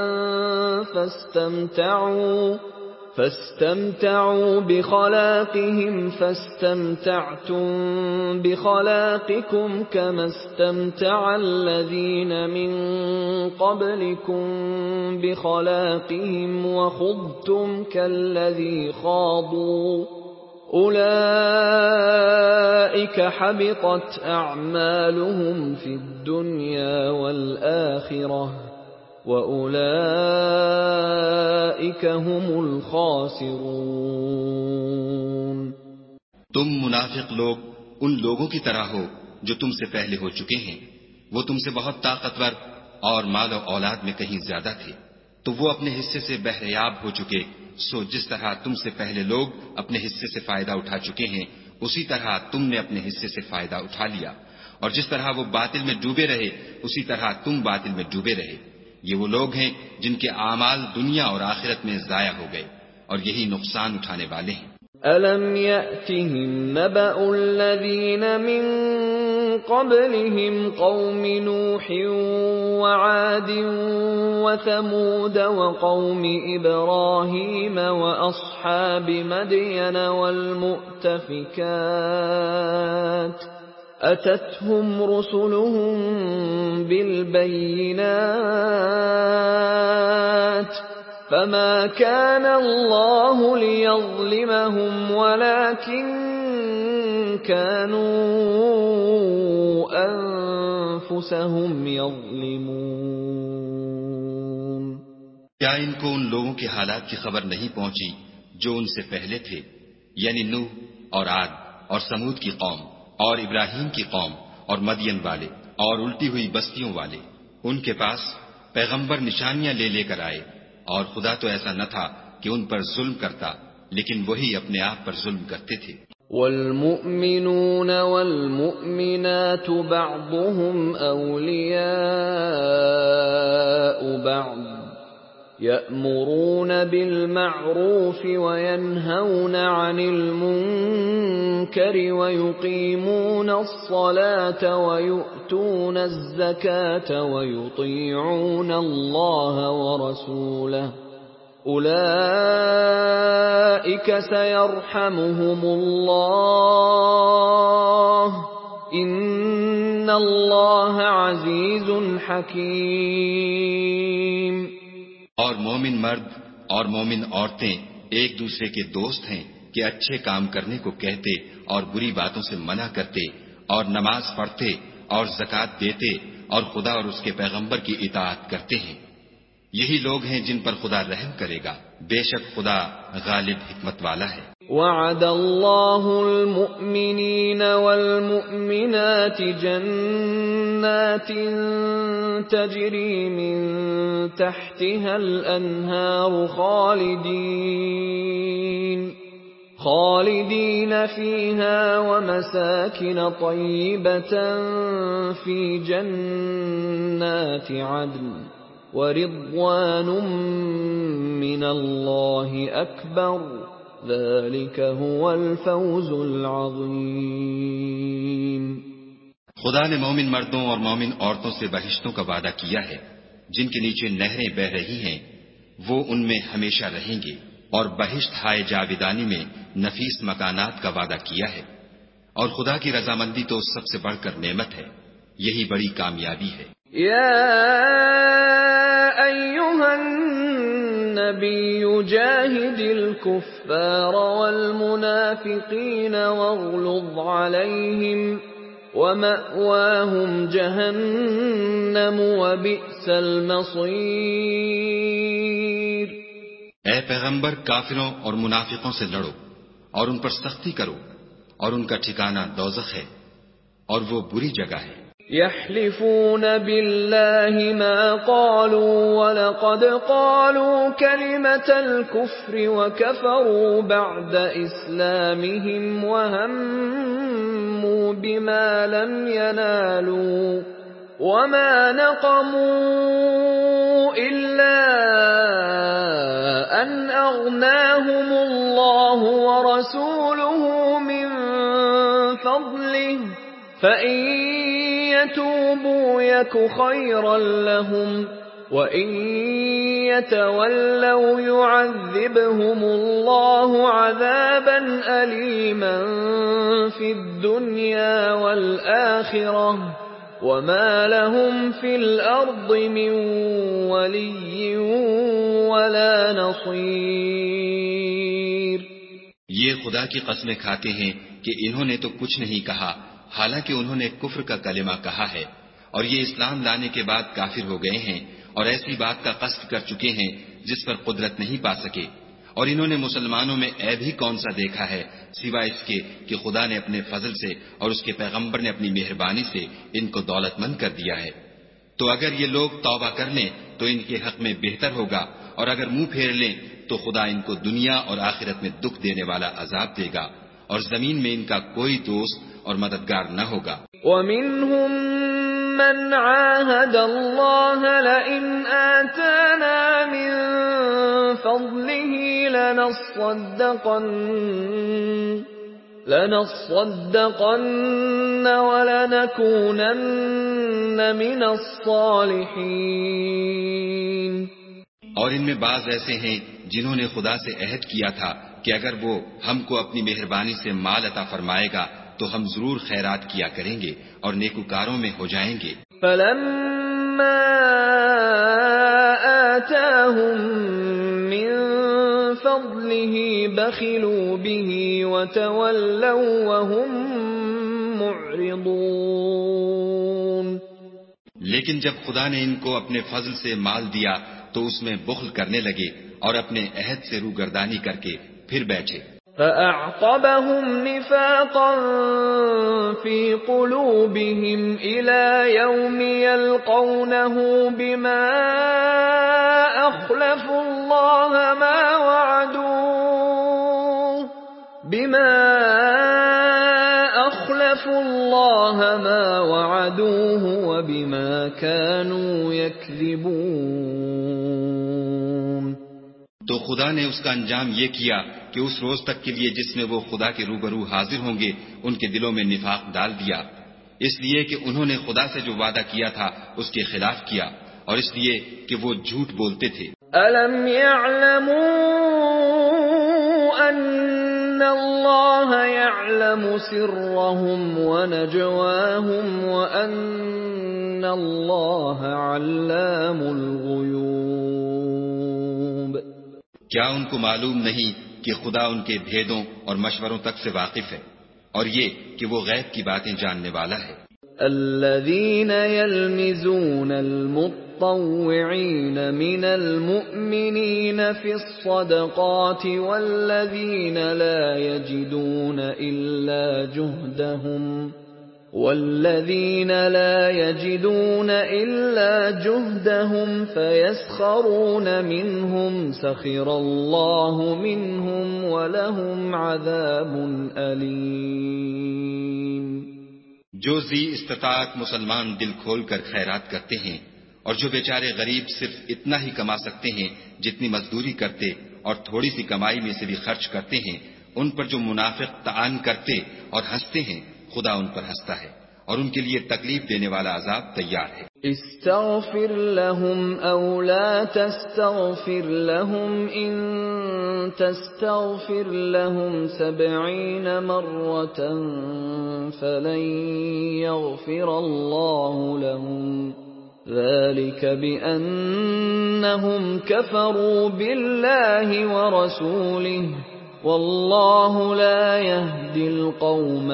فاستمتعوا بخلاقهم فاستمتعتم بخلاقكم كما استمتع الذين من قبلكم بخلاقهم وخضتم كالذي خاضوا أولئك حبطت أعمالهم في الدنيا والآخرة وَأُولَئِكَ هُمُ الْخَاسِرُونَ۔ تم منافق لوگ ان لوگوں کی طرح ہو جو تم سے پہلے ہو چکے ہیں، وہ تم سے بہت طاقتور اور مال و اولاد میں کہیں زیادہ تھے، تو وہ اپنے حصے سے بہریاب ہو چکے، سو جس طرح تم سے پہلے لوگ اپنے حصے سے فائدہ اٹھا چکے ہیں، اسی طرح تم نے اپنے حصے سے فائدہ اٹھا لیا، اور جس طرح وہ باطل میں ڈوبے رہے اسی طرح تم باطل میں ڈوبے رہے۔ یہ وہ لوگ ہیں جن کے اعمال دنیا اور آخرت میں ضائع ہو گئے، اور یہی نقصان اٹھانے والے ہیں۔ أَلَمْ يَأْتِهِمْ نَبَأُ الَّذِينَ مِنْ قَبْلِهِمْ قَوْمِ نُوحٍ وَعَادٍ وَثَمُودَ وَقَوْمِ إِبْرَاهِيمَ وَأَصْحَابِ مَدْيَنَ وَالْمُؤْتَفِكَاتِ أَتَتْهُمْ رُسُلُهُم بِالْبَيِّنَاتِ فَمَا كَانَ اللَّهُ لِيَظْلِمَهُمْ وَلَكِنْ كَانُوا أَنفُسَهُمْ يَظْلِمُونَ۔ کیا ان کو ان لوگوں کے حالات کی خبر نہیں پہنچی جو ان سے پہلے تھے، یعنی نوح اور عاد اور سمود کی قوم اور ابراہیم کی قوم اور مدین والے اور الٹی ہوئی بستیوں والے؟ ان کے پاس پیغمبر نشانیاں لے لے کر آئے، اور خدا تو ایسا نہ تھا کہ ان پر ظلم کرتا، لیکن وہی اپنے آپ پر ظلم کرتے تھے۔ والمؤمنون والمؤمنات بعضهم أولياء بعض يأمرون بالمعروف وينهون عن المنكر ويقيمون الصلاة ويؤتون الزكاة ويطيعون الله ورسوله أولئك سيرحمهم الله إن الله عزيز حكيم۔ اور مومن مرد اور مومن عورتیں ایک دوسرے کے دوست ہیں کہ اچھے کام کرنے کو کہتے اور بری باتوں سے منع کرتے اور نماز پڑھتے اور زکوٰۃ دیتے اور خدا اور اس کے پیغمبر کی اطاعت کرتے ہیں۔ یہی لوگ ہیں جن پر خدا رحم کرے گا، بے شک خدا غالب حکمت والا ہے۔ وعد اللہ المؤمنین والمؤمنات جنات تجری من تحتها الانہار خالدین فیہا ومساکن طیبة فی جنات عدن ورضوان من اللہ اکبر ذلك هو الفوز العظیم۔ خدا نے مومن مردوں اور مومن عورتوں سے بہشتوں کا وعدہ کیا ہے جن کے نیچے نہریں بہ رہی ہیں، وہ ان میں ہمیشہ رہیں گے، اور بہشت ہائے جاویدانی میں نفیس مکانات کا وعدہ کیا ہے، اور خدا کی رضامندی تو سب سے بڑھ کر نعمت ہے، یہی بڑی کامیابی ہے۔ یا ایھا النبی جاہد الکفار والمنافقین واغلظ علیہم ومأواہم جہنم وبئس المصیر۔ اے پیغمبر، کافروں اور منافقوں سے لڑو اور ان پر سختی کرو، اور ان کا ٹھکانہ دوزخ ہے، اور وہ بری جگہ ہے۔ يحلفون بالله ما قالوا ولقد قالوا كلمة الكفر وكفروا بعد إسلامهم وهموا بما لم ينالوا وما نقموا إلا أَغْنَاهُمُ اللَّهُ وَرَسُولُهُ مِنْ فَضْلِهِ فَإِنْ يَتُوبُوا يَكُ خَيْرًا لَهُمْ وَإِنْ يَتَوَلَّوْا يُعَذِّبْهُمُ اللَّهُ عَذَابًا أَلِيمًا فِي الدُّنْيَا وَالْآخِرَةِ وَمَا لَهُمْ فِي الْأَرْضِ مِنْ وَلِيٍّ وَلَا نَصِيرٍ۔ یہ خدا کی قسمیں کھاتے ہیں کہ انہوں نے تو کچھ نہیں کہا، حالانکہ انہوں نے کفر کا کلمہ کہا ہے، اور یہ اسلام لانے کے بعد کافر ہو گئے ہیں اور ایسی بات کا قصد کر چکے ہیں جس پر قدرت نہیں پا سکے۔ اور انہوں نے مسلمانوں میں عیب ہی کون سا دیکھا ہے سوائے اس کے کہ خدا نے اپنے فضل سے اور اس کے پیغمبر نے اپنی مہربانی سے ان کو دولت مند کر دیا ہے۔ تو اگر یہ لوگ توبہ کر لیں تو ان کے حق میں بہتر ہوگا، اور اگر منہ پھیر لیں تو خدا ان کو دنیا اور آخرت میں دکھ دینے والا عذاب دے گا، اور زمین میں ان کا کوئی دوست اور مددگار نہ ہوگا۔ وَمِنْهُمْ مَنْ عَاهَدَ اللَّهَ لَئِنْ آتَانَا مِنْ فَضْلِهِ لَنَصَّدَّقَنَّ وَلَنَكُونَنَّ مِنَ الصَّالِحِينَ۔ اور ان میں بعض ایسے ہیں جنہوں نے خدا سے عہد کیا تھا کہ اگر وہ ہم کو اپنی مہربانی سے مال عطا فرمائے گا تو ہم ضرور خیرات کیا کریں گے اور نیکوکاروں میں ہو جائیں گے۔ فَلَمَّا آتَاهُم مِّن فَضْلِهِ بَخِلُوا بِهِ وَتَوَلَّوْا وَهُم مُّعْرِضُونَ۔ لیکن جب خدا نے ان کو اپنے فضل سے مال دیا تو اس میں بخل کرنے لگے اور اپنے عہد سے روگردانی کر کے پھر بیٹھے۔ فَأَعْقَبَهُمْ نِفَاقًا فِي قُلُوبِهِمْ إِلَى يَوْمِ يَلْقَوْنَهُ بِمَا أَخْلَفُوا اللَّهَ مَا وَعَدُوهُ وَبِمَا كَانُوا يَكْذِبُونَ۔ تو خدا نے اس کا انجام یہ کیا کہ اس روز تک کے لیے جس میں وہ خدا کے روبرو حاضر ہوں گے ان کے دلوں میں نفاق ڈال دیا، اس لیے کہ انہوں نے خدا سے جو وعدہ کیا تھا اس کے خلاف کیا، اور اس لیے کہ وہ جھوٹ بولتے تھے۔ أَلَمْ يَعْلَمُوا أَنَّ اللَّهَ يَعْلَمُ سِرَّهُمْ وَنَجْوَاهُمْ وَأَنَّ اللَّهَ عَلَّامُ الْغُيُوبِ۔ کیا ان کو معلوم نہیں کہ خدا ان کے بھیدوں اور مشوروں تک سے واقف ہے، اور یہ کہ وہ غیب کی باتیں جاننے والا ہے۔ الذين يلمزون المطوعين من المؤمنين في الصدقات والذين لا يجدون إلا جهدهم فيسخرون منهم سخر الله منهم ولهم عذاب أليم۔ جو ذی استطاعت مسلمان دل کھول کر خیرات کرتے ہیں، اور جو بیچارے غریب صرف اتنا ہی کما سکتے ہیں جتنی مزدوری کرتے اور تھوڑی سی کمائی میں سے بھی خرچ کرتے ہیں، ان پر جو منافق طعن کرتے اور ہنستے ہیں، خدا ان پر ہنستا ہے اور ان کے لیے تکلیف دینے والا عذاب تیار ہے۔ استغفر لهم او لا تستغفر لهم ان تستغفر لهم 70 مرة فلن يغفر الله لهم ذلك بأنهم كفروا بالله ورسوله واللہ لا يهدی القوم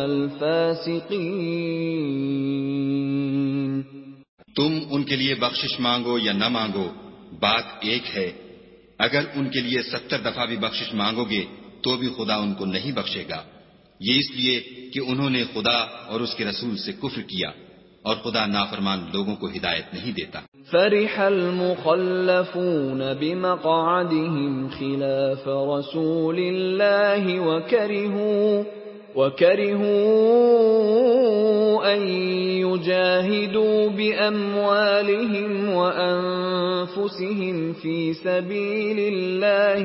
الفاسقین۔ تم ان کے لیے بخشش مانگو یا نہ مانگو، بات ایک ہے۔ اگر ان کے لیے 70 دفعہ بھی بخشش مانگو گے تو بھی خدا ان کو نہیں بخشے گا، یہ اس لیے کہ انہوں نے خدا اور اس کے رسول سے کفر کیا، اور خدا نافرمان لوگوں کو ہدایت نہیں دیتا۔ فرح المخلفون بمقعدهم خلاف رسول الله وَكَرِهُوا أَن يُجَاهِدُوا بِأَمْوَالِهِمْ وَأَنفُسِهِمْ فِي سَبِيلِ اللَّهِ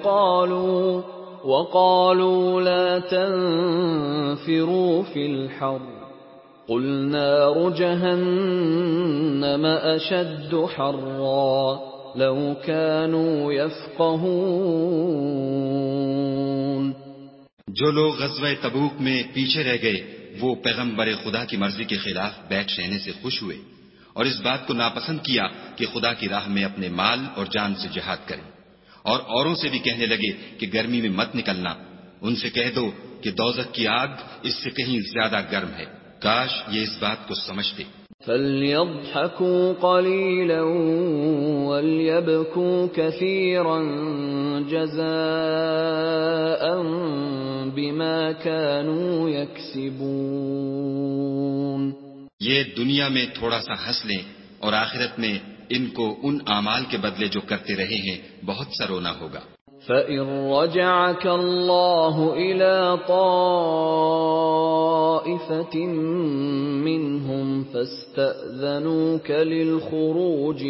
وَقَالُوا لَا تَنفِرُوا فِي الْحَرِّ قُلْ نَارُ جَهَنَّمَ أَشَدُّ حَرًّا لَوْ كَانُوا يَفْقَهُونَ۔ جو لوگ غزوہ تبوک میں پیچھے رہ گئے وہ پیغمبر خدا کی مرضی کے خلاف بیٹھ رہنے سے خوش ہوئے اور اس بات کو ناپسند کیا کہ خدا کی راہ میں اپنے مال اور جان سے جہاد کریں، اور اوروں سے بھی کہنے لگے کہ گرمی میں مت نکلنا۔ ان سے کہہ دو کہ دوزخ کی آگ اس سے کہیں زیادہ گرم ہے، کاش یہ اس بات کو سمجھتے۔ فَلْيَضْحَكُوا قَلِيلًا وَلْيَبْكُوا كَثِيرًا جَزَاءً بِمَا كَانُوا يَكْسِبُونَ۔ یہ دنیا میں تھوڑا سا ہنس لیں اور آخرت میں ان کو ان اعمال کے بدلے جو کرتے رہے ہیں بہت سا رونا ہوگا۔ فَإِن رَّجَعَكَ اللَّهُ إِلَىٰ طَائِفَةٍ مِّنْهُمْ فَاسْتَأْذَنُوكَ لِلْخُرُوجِ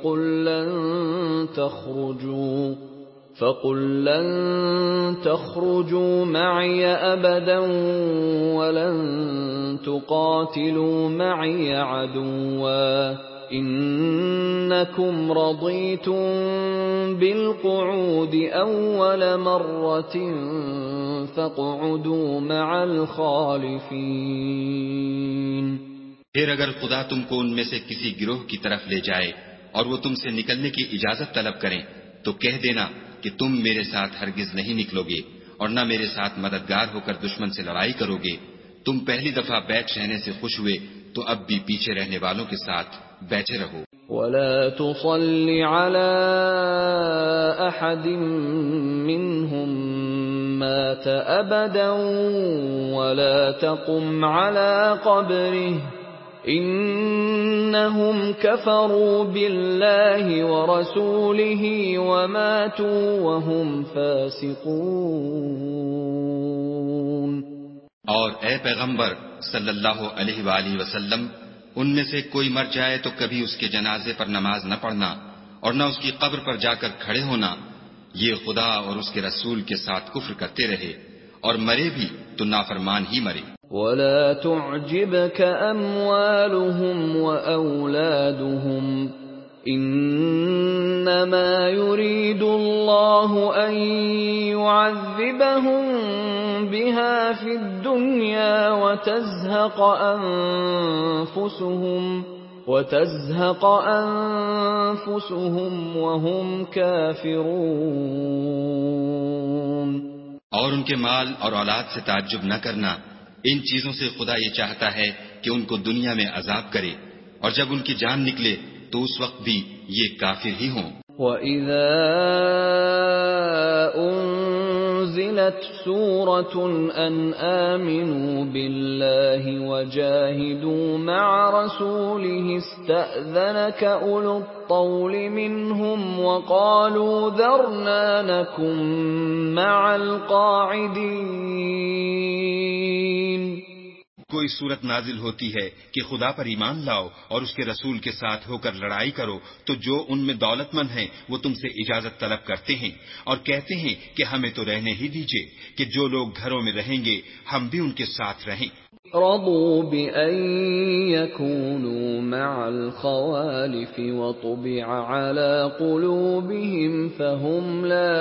فَقُل لَّن تَخْرُجُوا مَعِيَ أَبَدًا وَلَن تُقَاتِلُوا مَعِيَ عَدُوًّا إِنَّكُمْ رَضِيتُم بِالْقُعُودِ أَوَّلَ مَرَّةٍ فَاقْعُدُوا مَعَ الْخَالِفِينَ۔ پھر اگر خدا تم کو ان میں سے کسی گروہ کی طرف لے جائے اور وہ تم سے نکلنے کی اجازت طلب کریں تو کہہ دینا کہ تم میرے ساتھ ہرگز نہیں نکلو گے اور نہ میرے ساتھ مددگار ہو کر دشمن سے لڑائی کرو گے۔ تم پہلی دفعہ بیٹھ رہنے سے خوش ہوئے تو اب بھی پیچھے رہنے والوں کے ساتھ بیٹھے رہو۔ وَلَا تُصَلِّ عَلَىٰ أَحَدٍ مِّنْهُم مَّاتَ أَبَدًا وَلَا تَقُمْ عَلَىٰ قَبْرِهِ إِنَّهُمْ كَفَرُوا بِاللَّهِ وَرَسُولِهِ وَمَاتُوا وَهُمْ فَاسِقُونَ۔ اور اے پیغمبر صلی اللہ علیہ وآلہ وسلم، ان میں سے کوئی مر جائے تو کبھی اس کے جنازے پر نماز نہ پڑھنا اور نہ اس کی قبر پر جا کر کھڑے ہونا، یہ خدا اور اس کے رسول کے ساتھ کفر کرتے رہے اور مرے بھی تو نافرمان ہی مرے۔ وَلَا تُعْجِبْكَ أَمْوَالُهُمْ وَأَوْلَادُهُمْ إِنَّمَا يُرِيدُ اللَّهُ أَن يُعَذِّبَهُم بِهَا فِي الدُّنْيَا وَتَزْهَقَ أَنفُسُهُمْ وَهُمْ كَافِرُونَ۔ اور ان کے مال اور اولاد سے تعجب نہ کرنا، ان چیزوں سے خدا یہ چاہتا ہے کہ ان کو دنیا میں عذاب کرے اور جب ان کی جان نکلے تو اس وقت بھی یہ کافر ہی ہوں۔ وَإِذَا أُنزِلَتْ سُورَةٌ أَنْ آمِنُوا بِاللَّهِ وَجَاهِدُوا مَعَ رَسُولِهِ اسْتَأْذَنَكَ أُولُو الطَّوْلِ مِنْهُمْ وَقَالُوا ذَرْنَا نَكُن مَّعَ الْقَاعِدِينَ۔ کوئی صورت نازل ہوتی ہے کہ خدا پر ایمان لاؤ اور اس کے رسول کے ساتھ ہو کر لڑائی کرو تو جو ان میں دولت مند ہیں وہ تم سے اجازت طلب کرتے ہیں اور کہتے ہیں کہ ہمیں تو رہنے ہی دیجئے کہ جو لوگ گھروں میں رہیں گے ہم بھی ان کے ساتھ رہیں۔ رضوا بأن يكونوا مع الخوالف وطبع على قلوبهم فهم لا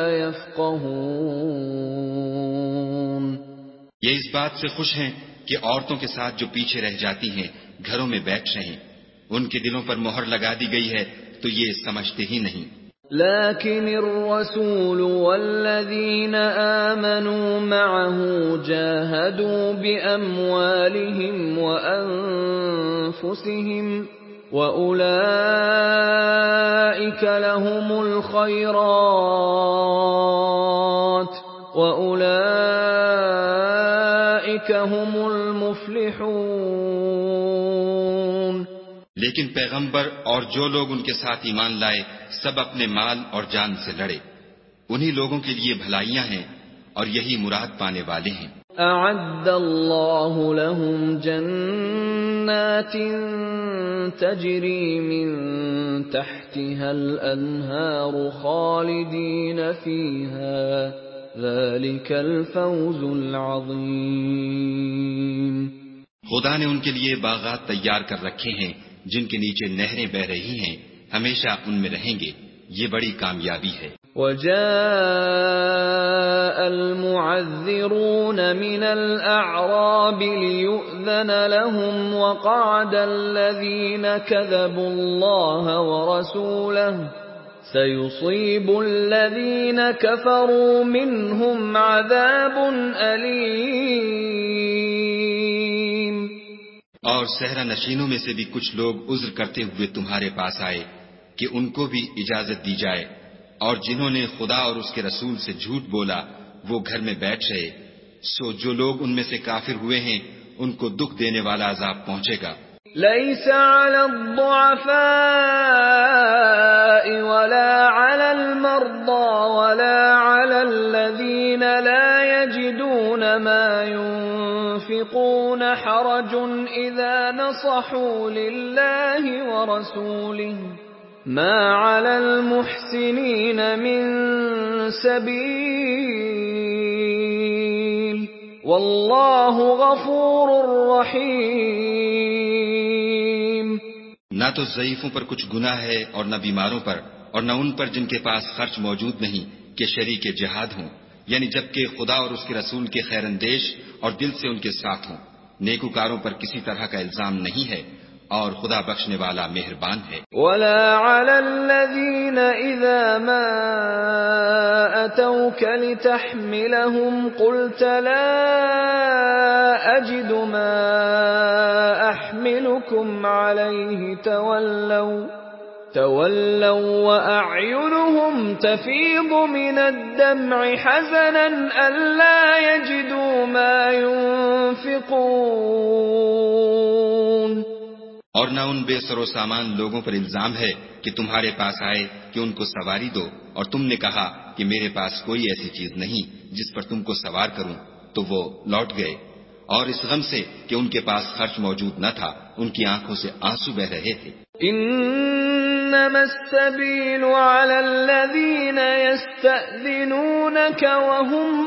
يفقهون۔ یہ اس بات سے خوش ہیں کہ عورتوں کے ساتھ جو پیچھے رہ جاتی ہیں گھروں میں بیٹھ رہیں، ان کے دلوں پر مہر لگا دی گئی ہے تو یہ سمجھتے ہی نہیں۔ لكن الرسول والذين آمنوا معه جاهدوا بأموالهم وأنفسهم وأولئك لهم الخيرات وأولئك هم المفلحون۔ لیکن پیغمبر اور جو لوگ ان کے ساتھ ایمان لائے سب اپنے مال اور جان سے لڑے، انہی لوگوں کے لیے بھلائیاں ہیں اور یہی مراد پانے والے ہیں۔ أعد الله لهم جنات تجري من تحتها الأنهار خالدين فيها ذلك الفوز العظيم. خدا نے ان کے لیے باغات تیار کر رکھے ہیں جن کے نیچے نہریں بہ رہی ہیں، ہمیشہ ان میں رہیں گے، یہ بڑی کامیابی ہے. وَجَاءَ الْمُعَذِّرُونَ مِنَ الْأَعْرَابِ لِيُؤْذَنَ لَهُمْ وَقَعَدَ الَّذِينَ كَذَبُوا اللَّهَ وَرَسُولَهُ سَيُصِيبُ الَّذِينَ كَفَرُوا مِنْهُمْ عَذَابٌ أَلِيمٌ. اور صحرا نشینوں میں سے بھی کچھ لوگ عذر کرتے ہوئے تمہارے پاس آئے کہ ان کو بھی اجازت دی جائے، اور جنہوں نے خدا اور اس کے رسول سے جھوٹ بولا وہ گھر میں بیٹھ رہے، سو جو لوگ ان میں سے کافر ہوئے ہیں ان کو دکھ دینے والا عذاب پہنچے گا. ليس على الضعفاء ولا على المرضى ولا على الذين لا يجدون ما ينفقون حرج إذا نصحوا لله ورسوله ما على المحسنين من سبيل والله غفور رحيم. نہ تو ضعیفوں پر کچھ گناہ ہے اور نہ بیماروں پر، اور نہ ان پر جن کے پاس خرچ موجود نہیں کہ شریک جہاد ہوں، یعنی جبکہ خدا اور اس کے رسول کے خیر اندیش اور دل سے ان کے ساتھ ہوں. نیکوکاروں پر کسی طرح کا الزام نہیں ہے اور خدا بخشنے والا مہربان ہے. ولا على الذين إذا ما أتوك لتحملهم قلت لا أجد ما أحملكم عليه تولوا وأعينهم تفيض من الدمع حزنا ألا يجدوا ما ينفقون. اور نہ ان بے سر و سامان لوگوں پر الزام ہے کہ تمہارے پاس آئے کہ ان کو سواری دو، اور تم نے کہا کہ میرے پاس کوئی ایسی چیز نہیں جس پر تم کو سوار کروں، تو وہ لوٹ گئے، اور اس غم سے کہ ان کے پاس خرچ موجود نہ تھا ان کی آنکھوں سے آنسو بہ رہے تھے. انما السبيل على الذين يستأذنونك وهم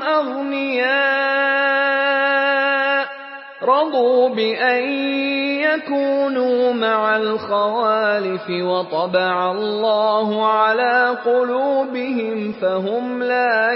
أغنياء رضوا بأن يكونوا مع الخوالف وطبع الله على قلوبهم فهم لا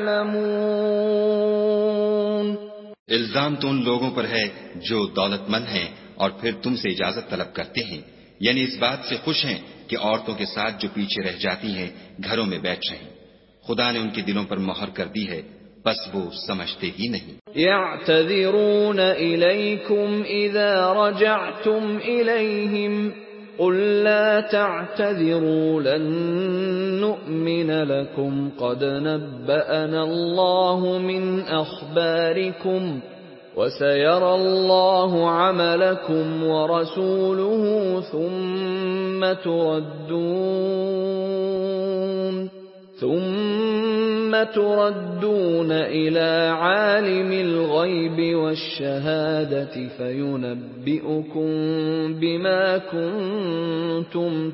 يعلمون. الزام تو ان لوگوں پر ہے جو دولت مند ہیں اور پھر تم سے اجازت طلب کرتے ہیں، یعنی اس بات سے خوش ہیں کہ عورتوں کے ساتھ جو پیچھے رہ جاتی ہیں گھروں میں بیٹھ رہیں. خدا نے ان کے دلوں پر مہر کر دی ہے، بس وہ سمجھتے ہی نہیں. يعتذرون إليكم إذا رجعتم إليهم قل لا تعتذروا لن نؤمن لكم قد نبأنا الله من أخباركم وسيرى الله عملكم ورسوله ثم تردون إلى عالم الغيب والشهادة فينبئكم بما كنتم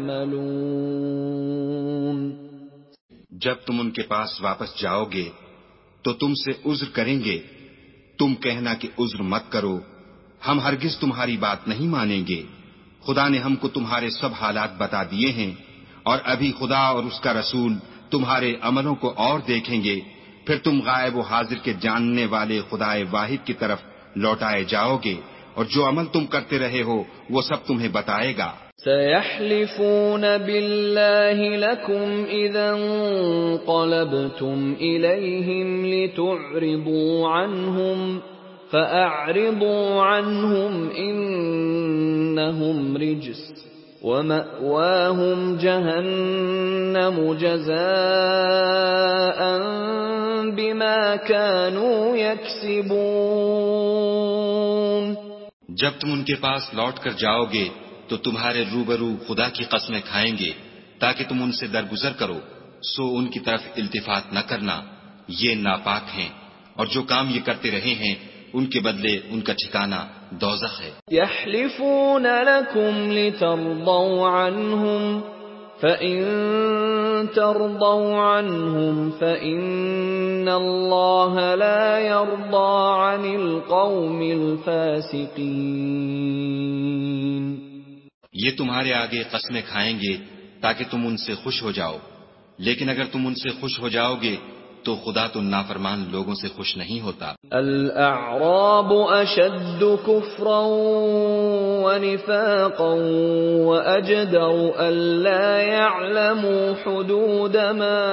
تعملون. جب تم ان کے پاس واپس جاؤ گے تو تم سے عذر کریں گے، تم کہنا کہ عذر مت کرو، ہم ہرگز تمہاری بات نہیں مانیں گے. خدا نے ہم کو تمہارے سب حالات بتا دیے ہیں، اور ابھی خدا اور اس کا رسول تمہارے عملوں کو اور دیکھیں گے، پھر تم غائب و حاضر کے جاننے والے خدائے واحد کی طرف لوٹائے جاؤ گے، اور جو عمل تم کرتے رہے ہو وہ سب تمہیں بتائے گا. سيحلفون بالله لكم إذا انقلبتم إليهم لتعرضوا عنهم فأعرضوا عنهم إنهم رجس ومأواهم جهنم جزاء بما كانوا يكسبون. جب تم ان کے پاس لوٹ کر جاؤ گے تو تمہارے روبرو خدا کی قسمیں کھائیں گے تاکہ تم ان سے درگزر کرو، سو ان کی طرف التفات نہ کرنا، یہ ناپاک ہیں اور جو کام یہ کرتے رہے ہیں ان کے بدلے ان کا ٹھکانہ دوزخ ہے۔ يحلفون لكم لترضوا عنهم فإن ترضوا عنهم فإن الله لا يرضى عن القوم الفاسقين۔ یہ تمہارے آگے قسمیں کھائیں گے تاکہ تم ان سے خوش ہو جاؤ، لیکن اگر تم ان سے خوش ہو جاؤ گے تو خدا تم نافرمان لوگوں سے خوش نہیں ہوتا۔ الأعراب أشد كفرا ونفاقا وأجدر ألا يعلموا حدود ما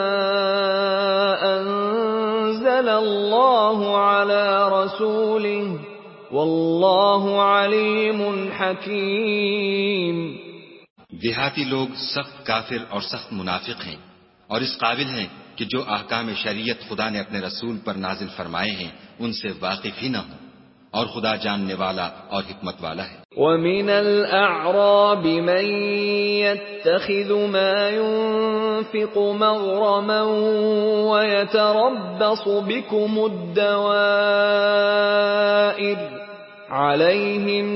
أنزل الله على رسوله والله عليم حكيم۔ دیہاتی لوگ سخت کافر اور سخت منافق ہیں، اور اس قابل ہیں کہ جو احکام شریعت خدا نے اپنے رسول پر نازل فرمائے ہیں ان سے واقف ہی نہ ہوں، اور خدا جاننے والا اور حکمت والا ہے۔ وَمِنَ الْأَعْرَابِ مَن يَتَّخِذُ مَا يُنفِقُ مَغْرَمًا وَيَتَرَبَّصُ بِكُمُ الدَّوَائِرَ عَلَيْهِمْ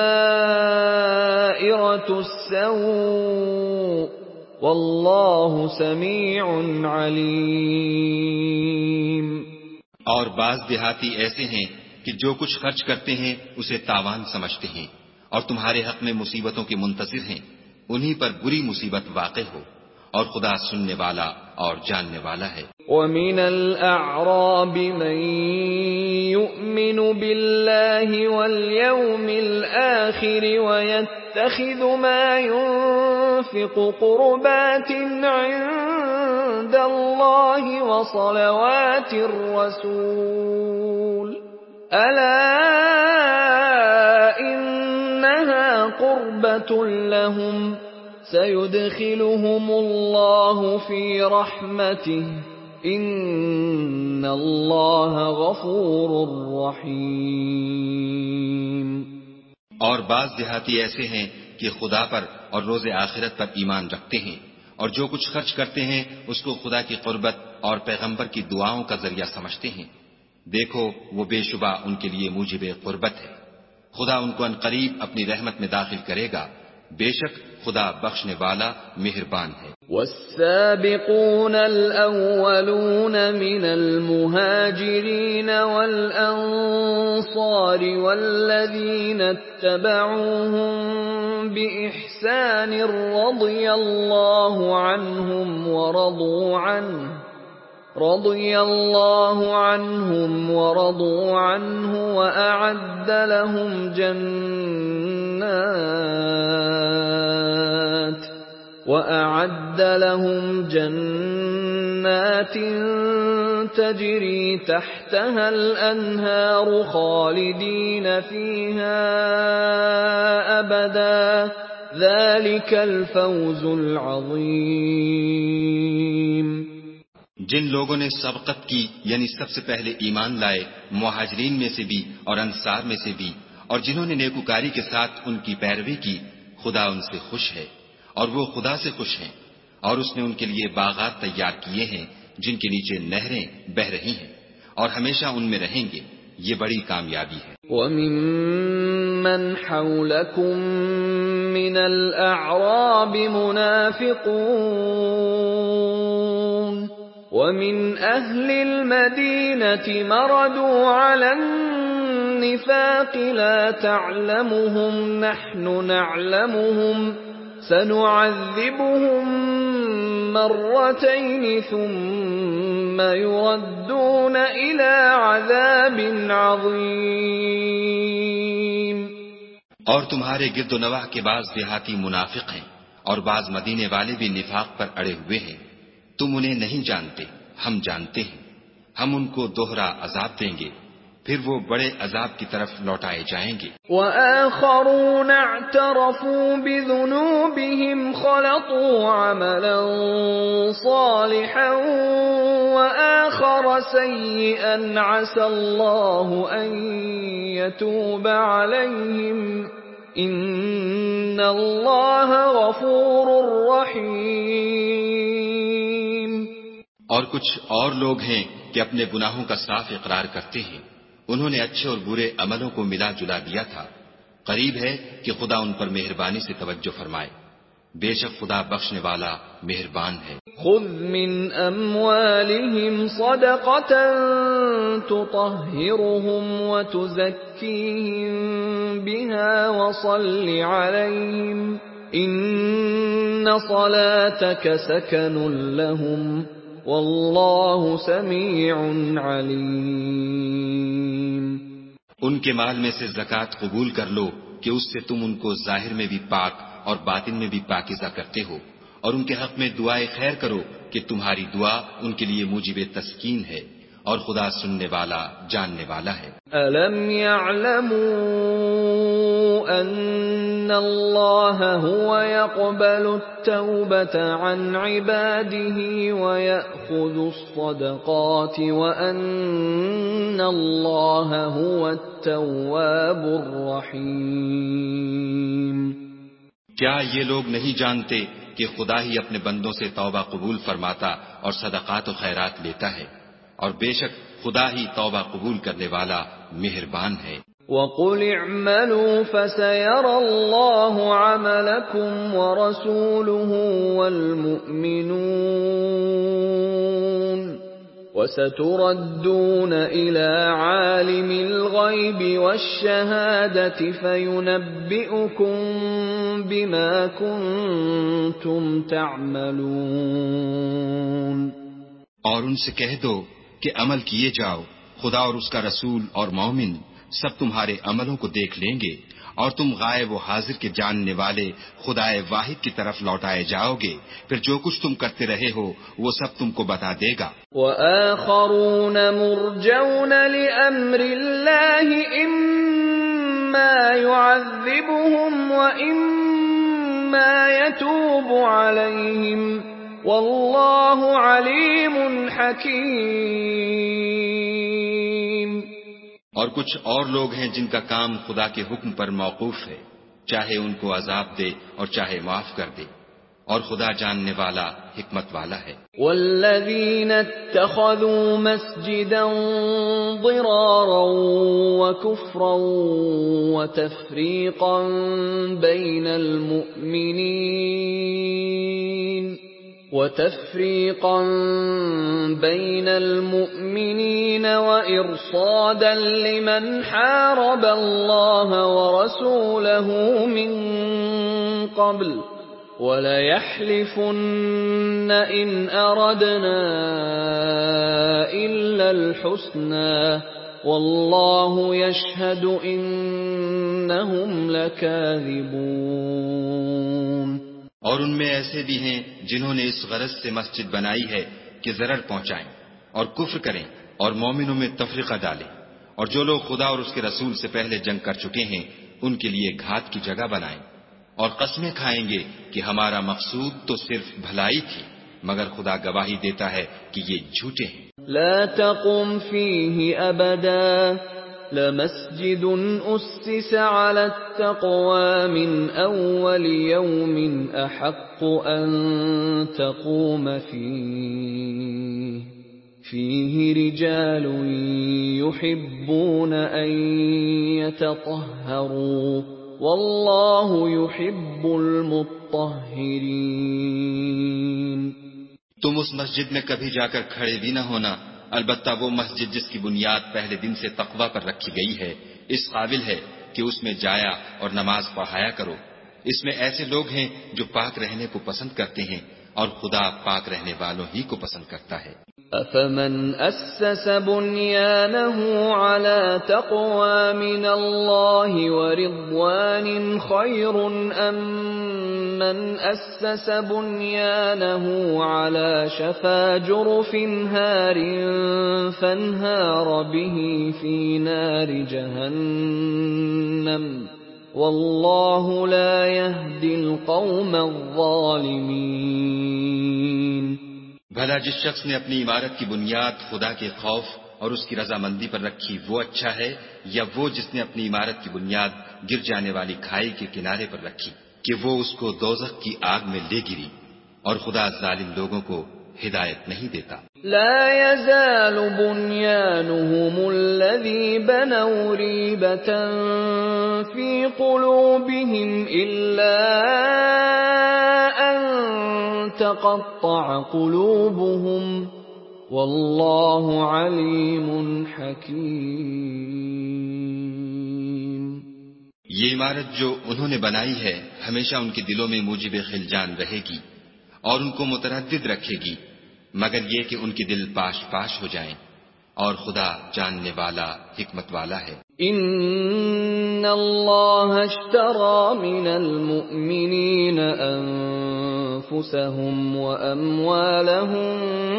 دَائِرَةُ السَّوْءِ واللہ سمیع علیم۔ اور بعض دیہاتی ایسے ہیں کہ جو کچھ خرچ کرتے ہیں اسے تاوان سمجھتے ہیں اور تمہارے حق میں مصیبتوں کے منتظر ہیں، انہی پر بری مصیبت واقع ہو، اور خدا سننے والا اور جاننے والا ہے۔ وَمِنَ الْأَعْرَابِ مَن يُؤْمِنُ بِاللَّهِ وَالْيَوْمِ الْآخِرِ وَيَتَّخِذُ مَا يُنفِقُ قُرُبَاتٍ عِندَ اللَّهِ وَصَلَوَاتِ الرَّسُولِ أَلَا إِنَّهَا قُرْبَةٌ لَهُمْ سَيُدْخِلُهُمُ اللَّهُ فِي رَحْمَتِهِ إِنَّ اللَّهَ غَفُورٌ رَّحِيمٌ۔ اور بعض دیہاتی ایسے ہیں کہ خدا پر اور روز آخرت پر ایمان رکھتے ہیں، اور جو کچھ خرچ کرتے ہیں اس کو خدا کی قربت اور پیغمبر کی دعاؤں کا ذریعہ سمجھتے ہیں، دیکھو وہ بے شبہ ان کے لیے موجب قربت ہے، خدا ان کو عنقریب اپنی رحمت میں داخل کرے گا، بے شک خدا بخشنے والا مہربان ہے۔ والسابقون الأولون من المهاجرين والأنصار والذين اتبعوهم بإحسان رضي الله عنهم ورضوا عنه وأعد لهم جنات تجري تحتها الأنهار خالدين فيها أبدا ذلك الفوز العظيم۔ جن لوگوں نے سبقت کی یعنی سب سے پہلے ایمان لائے، مہاجرین میں سے بھی اور انصار میں سے بھی، اور جنہوں نے نیکوکاری کے ساتھ ان کی پیروی کی، خدا ان سے خوش ہے اور وہ خدا سے خوش ہیں، اور اس نے ان کے لیے باغات تیار کیے ہیں جن کے نیچے نہریں بہ رہی ہیں، اور ہمیشہ ان میں رہیں گے، یہ بڑی کامیابی ہے۔ وَمِمَّنْ حَوْلَكُمْ مِنَ الْأَعْرَابِ مُنَافِقُونَ وَمِنْ أَهْلِ الْمَدِينَةِ مَرَدُوا عَلَى النِّفَاقِ لَا تَعْلَمُهُمْ نَحْنُ نَعْلَمُهُمْ سَنُعَذِّبُهُمْ مرتين ثم يردون إلى عذاب عظيم۔ اور تمہارے گرد و نواح کے بعض دیہاتی منافق ہیں اور بعض مدینے والے بھی نفاق پر اڑے ہوئے ہیں، تم انہیں نہیں جانتے، ہم جانتے ہیں، ہم ان کو دوہرا عذاب دیں گے، پھر وہ بڑے عذاب کی طرف لوٹائے جائیں گے۔ وَآخَرُونَ اعْتَرَفُوا بِذُنُوبِهِمْ خَلَطُوا عَمَلًا صَالِحًا وَآخَرَ سَيِّئًا عَسَى اللَّهُ أَن يَتُوبَ عَلَيْهِمْ إِنَّ اللَّهَ غَفُورٌ رَّحِيمٌ۔ اور کچھ اور لوگ ہیں کہ اپنے گناہوں کا صاف اقرار کرتے ہیں، انہوں نے اچھے اور برے عملوں کو ملا جلا دیا تھا، قریب ہے کہ خدا ان پر مہربانی سے توجہ فرمائے، بے شک خدا بخشنے والا مہربان ہے۔ خذ من اموالهم صدقة تطهرهم وتزكيهم بها وصل عليهم ان صلاتك سكن لهم والله سميع عليم۔ ان کے مال میں سے زکوٰۃ قبول کر لو کہ اس سے تم ان کو ظاہر میں بھی پاک اور باطن میں بھی پاکیزہ کرتے ہو، اور ان کے حق میں دعائے خیر کرو کہ تمہاری دعا ان کے لیے موجب تسکین ہے، اور خدا سننے والا جاننے والا ہے۔ أَلَمْ يَعْلَمُوا أَنَّ اللَّهَ هُوَ يَقْبَلُ التَّوْبَةَ عَنْ عِبَادِهِ وَيَأْخُذُ الصَّدَقَاتِ وَأَنَّ اللَّهَ هُوَ التَّوَّابُ الرَّحِيمُ۔ کیا یہ لوگ نہیں جانتے کہ خدا ہی اپنے بندوں سے توبہ قبول فرماتا اور صدقات و خیرات لیتا ہے، اور بے شک خدا ہی توبہ قبول کرنے والا مہربان ہے۔ وَقُلِ اعْمَلُوا فَسَيَرَى اللَّهُ عَمَلَكُمْ وَرَسُولُهُ وَالْمُؤْمِنُونَ وَسَتُرَدُّونَ إِلَى عَالِمِ الْغَيْبِ وَالشَّهَادَةِ فَيُنَبِّئُكُم بِمَا كُنتُمْ تَعْمَلُونَ۔ اور ان سے کہہ دو کہ عمل کیے جاؤ، خدا اور اس کا رسول اور مومن سب تمہارے عملوں کو دیکھ لیں گے، اور تم غائب و حاضر کے جاننے والے خدائے واحد کی طرف لوٹائے جاؤ گے، پھر جو کچھ تم کرتے رہے ہو وہ سب تم کو بتا دے گا۔ وَآخَرُونَ مُرْجَوْنَ لِأَمْرِ اللَّهِ إِمَّا يُعَذِّبُهُمْ وَإِمَّا يَتُوبُ عَلَيْهِمْ وَاللَّهُ عَلِيمٌ حَكِيمٌ۔ اور کچھ اور لوگ ہیں جن کا کام خدا کے حکم پر موقوف ہے، چاہے ان کو عذاب دے اور چاہے معاف کر دے، اور خدا جاننے والا حکمت والا ہے۔ والذین اتخذوا مسجدا ضرارا وكفرا وتفریقا بین المؤمنین وإرصادا لمن حارب الله ورسوله من قبل وَلَيَحْلِفُنَّ إِنْ أَرَدْنَا إِلَّا الْحُسْنَى وَاللَّهُ يَشْهَدُ إِنَّهُمْ لَكَاذِبُونَ۔ اور ان میں ایسے بھی ہیں جنہوں نے اس غرض سے مسجد بنائی ہے کہ ضرر پہنچائیں اور کفر کریں اور مومنوں میں تفرقہ ڈالیں، اور جو لوگ خدا اور اس کے رسول سے پہلے جنگ کر چکے ہیں ان کے لیے گھات کی جگہ بنائیں، اور قسمیں کھائیں گے کہ ہمارا مقصود تو صرف بھلائی تھی، مگر خدا گواہی دیتا ہے کہ یہ جھوٹے ہیں۔ لا تقم فيه أبدا لمسجد أسس على التقوى من أول يوم أحق أن تقوم فيه رجال يحبون أن يتطهروا واللہ یحب المطہرین۔ تم اس مسجد میں کبھی جا کر کھڑے بھی نہ ہونا، البتہ وہ مسجد جس کی بنیاد پہلے دن سے تقوی پر رکھی گئی ہے اس قابل ہے کہ اس میں جایا اور نماز پڑھایا کرو، اس میں ایسے لوگ ہیں جو پاک رہنے کو پسند کرتے ہیں اور خدا پاک رہنے والوں ہی کو پسند کرتا ہے۔ أَفَمَنْ أَسَّسَ بُنْيَانَهُ عَلَى تَقْوَى مِنَ اللَّهِ وَرِضْوَانٍ خَيْرٌ أَمْ مَنْ أَسَّسَ بُنْيَانَهُ عَلَى شَفَا جُرُفٍ هَارٍ فَانْهَارَ بِهِ فِي نَارِ جَهَنَّمَ وَاللَّهُ لَا يَهْدِي الْقَوْمَ الظَّالِمِينَ۔ بھلا جس شخص نے اپنی عمارت کی بنیاد خدا کے خوف اور اس کی رضامندی پر رکھی وہ اچھا ہے، یا وہ جس نے اپنی عمارت کی بنیاد گر جانے والی کھائی کے کنارے پر رکھی کہ وہ اس کو دوزخ کی آگ میں لے گری، اور خدا ظالم لوگوں کو ہدایت نہیں دیتا۔ لا يزال بنيانهم الذي بنوا ريبة في قلوبهم إلا أن تقطع قلوبهم والله عليم حكيم۔ یہ عمارت جو انہوں نے بنائی ہے ہمیشہ ان کے دلوں میں موجب خلجان رہے گی اور ان کو متردد رکھے گی، مگر یہ کہ ان کے دل پاش پاش ہو جائیں، اور خدا جاننے والا حکمت والا ہے۔ ان اللہ اشترى من المؤمنین انفسهم واموالهم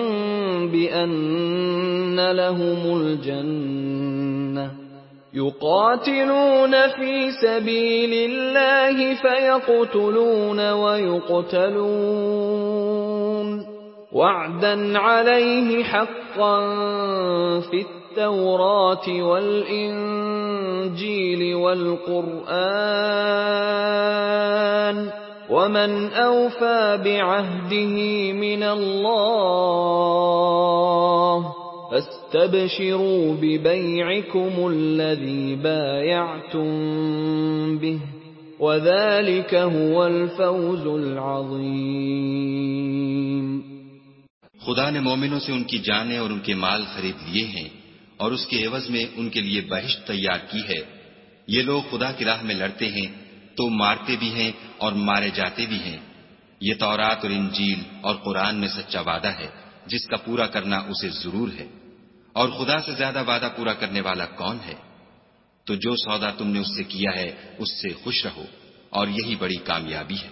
بان لهم الجنة يقاتلون في سبيل الله فيقتلون ويقتلون وعدا عليه حقا في التوراة والإنجيل والقرآن ومن أوفى بعهده من الله فاستبشروا ببيعكم الذي بايعتم به وذلك هو الفوز العظيم۔ خدا نے مومنوں سے ان کی جانیں اور ان کے مال خرید لیے ہیں اور اس کے عوض میں ان کے لیے بہشت تیار کی ہے۔ یہ لوگ خدا کی راہ میں لڑتے ہیں تو مارتے بھی ہیں اور مارے جاتے بھی ہیں۔ یہ تورات اور انجیل اور قرآن میں سچا وعدہ ہے جس کا پورا کرنا اسے ضرور ہے، اور خدا سے زیادہ وعدہ پورا کرنے والا کون ہے؟ تو جو سودا تم نے اس سے کیا ہے اس سے خوش رہو، اور یہی بڑی کامیابی ہے۔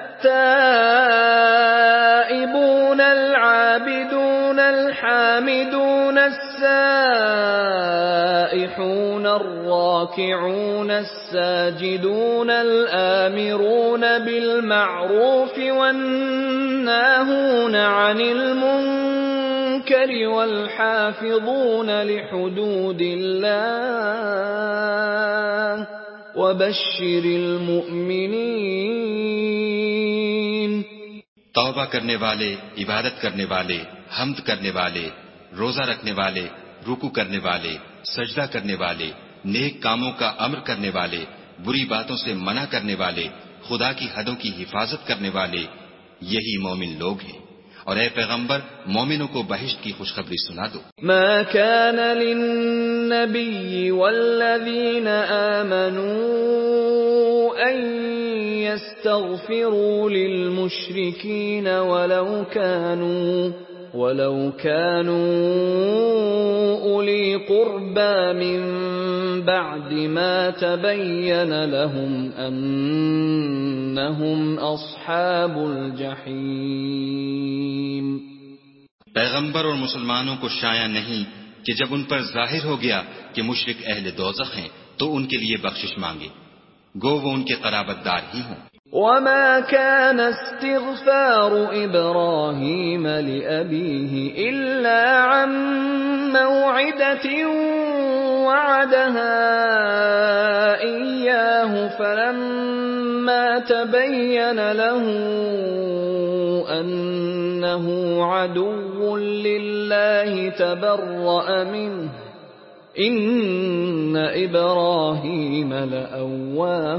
التائبون العابدون الحامدون السائحون الراكعون الساجدون الآمرون بالمعروف والناهون عن المنكر والحافظون لحدود الله وبشر المؤمنین۔ توبہ کرنے والے، عبادت کرنے والے، حمد کرنے والے، روزہ رکھنے والے، رکوع کرنے والے، سجدہ کرنے والے، نیک کاموں کا امر کرنے والے، بری باتوں سے منع کرنے والے، خدا کی حدوں کی حفاظت کرنے والے، یہی مومن لوگ ہیں۔ اور اے پیغمبر مومنوں کو بہشت کی خوشخبری سنا دو۔ ما كان للنبي والذين آمنوا أن يستغفروا للمشركين ولو كانوا أولي قربى من بعد ما تبين لهم أنهم أصحاب الجحيم۔ پیغمبر اور مسلمانوں کو شایع نہیں کہ جب ان پر ظاہر ہو گیا کہ مشرک اہل دوزخ ہیں تو ان کے لیے بخشش مانگے، گو وہ ان کے قرابت دار ہی ہوں۔ وما كان استغفار إبراهيم لأبيه إلا عن موعدة وعدها إياه فلما تبين له أنه عدو لله تبرأ منه ان ابراہیم لأواہ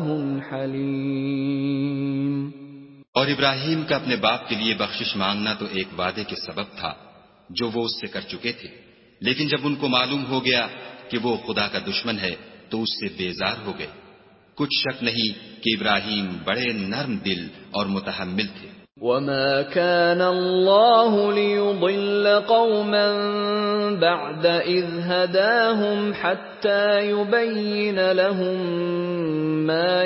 حلیم۔ اور ابراہیم کا اپنے باپ کے لیے بخشش مانگنا تو ایک وعدے کے سبب تھا جو وہ اس سے کر چکے تھے، لیکن جب ان کو معلوم ہو گیا کہ وہ خدا کا دشمن ہے تو اس سے بیزار ہو گئے۔ کچھ شک نہیں کہ ابراہیم بڑے نرم دل اور متحمل تھے۔ وما كان الله ليضل قوما بعد إذ هداهم حتى يبين لهم ما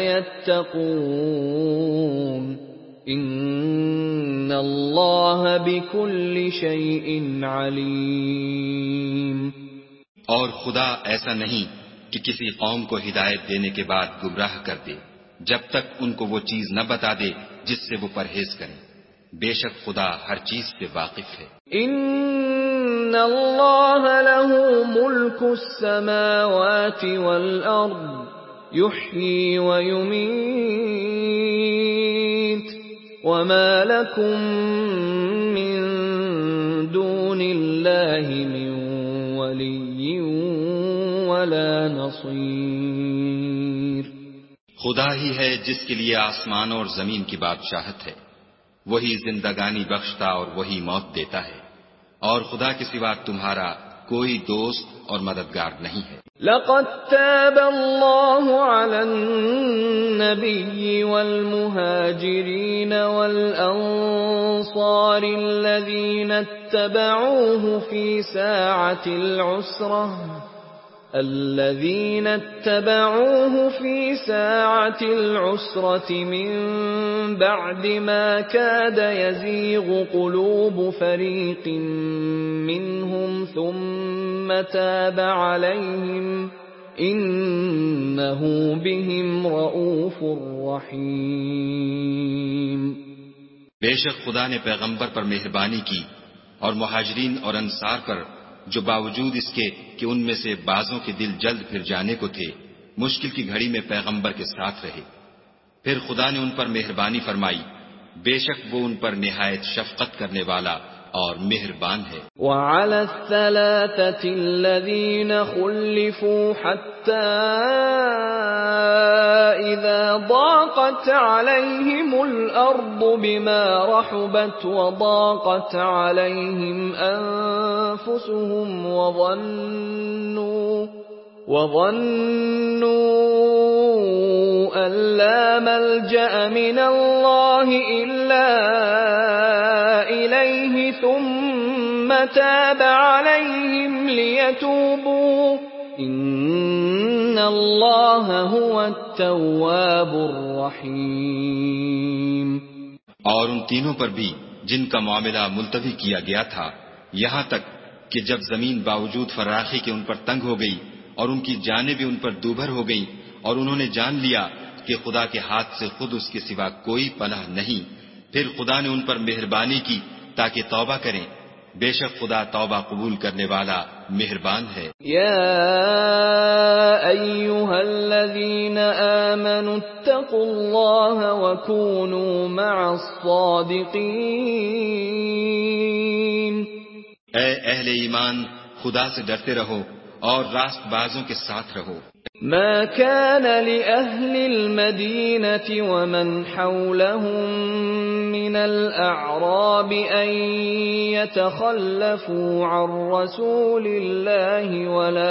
يتقون إن الله بكل شيء عليم۔ اور خدا ایسا نہیں کہ کسی قوم کو ہدایت دینے کے بعد گمراہ کر دے جب تک ان کو وہ چیز نہ بتا دے جس سے وہ پرہیز کریں، بے شک خدا ہر چیز سے واقف ہے۔ ان اللہ له ملک السماوات والارض یحیی ویمیت وما لکم من للہ من ولی ولا نصیر. خدا ہی ہے جس کے لیے آسمان اور زمین کی بادشاہت ہے، وہی زندگانی بخشتا اور وہی موت دیتا ہے، اور خدا کے سوا تمہارا کوئی دوست اور مددگار نہیں ہے. لقد تاب الله على النبي والمهاجرين والأنصار الذين اتبعوه في ساعة العسرة من بعد ما كاد يزيغ قلوب فريق منهم ثم تاب عليهم إنه بهم رؤوف رحيم. بے شک خدا نے پیغمبر پر مہربانی کی اور مہاجرین اور انصار پر جو باوجود اس کے کہ ان میں سے بعضوں کے دل جلد پھر جانے کو تھے مشکل کی گھڑی میں پیغمبر کے ساتھ رہے. پھر خدا نے ان پر مہربانی فرمائی، بے شک وہ ان پر نہایت شفقت کرنے والا اور مہربان ہے. وعلى الثلاثة الذين خلفوا حتى إذا ضاقت عليهم الأرض بما رحبت وضاقت عليهم أنفسهم وظنوا أن لا ملجأ من الله إلا إليه ثم تاب عليهم ليتوبوا إن الله هو التواب الرحيم. اور ان تینوں پر بھی جن کا معاملہ ملتوی کیا گیا تھا، یہاں تک کہ جب زمین باوجود فراخی کے ان پر تنگ ہو گئی اور ان کی جانیں بھی ان پر دوبھر ہو گئیں اور انہوں نے جان لیا کہ خدا کے ہاتھ سے خود اس کے سوا کوئی پناہ نہیں، پھر خدا نے ان پر مہربانی کی تاکہ توبہ کریں. بے شک خدا توبہ قبول کرنے والا مہربان ہے. یا ایھا الذین آمنوا اتقوا اللہ وکونوا مع الصادقین. اے اہل ایمان، خدا سے ڈرتے رہو اور راست بازوں کے ساتھ رہو. ما كان لأهل المدينة ومن حولهم من الأعراب أن يتخلفوا عن رسول الله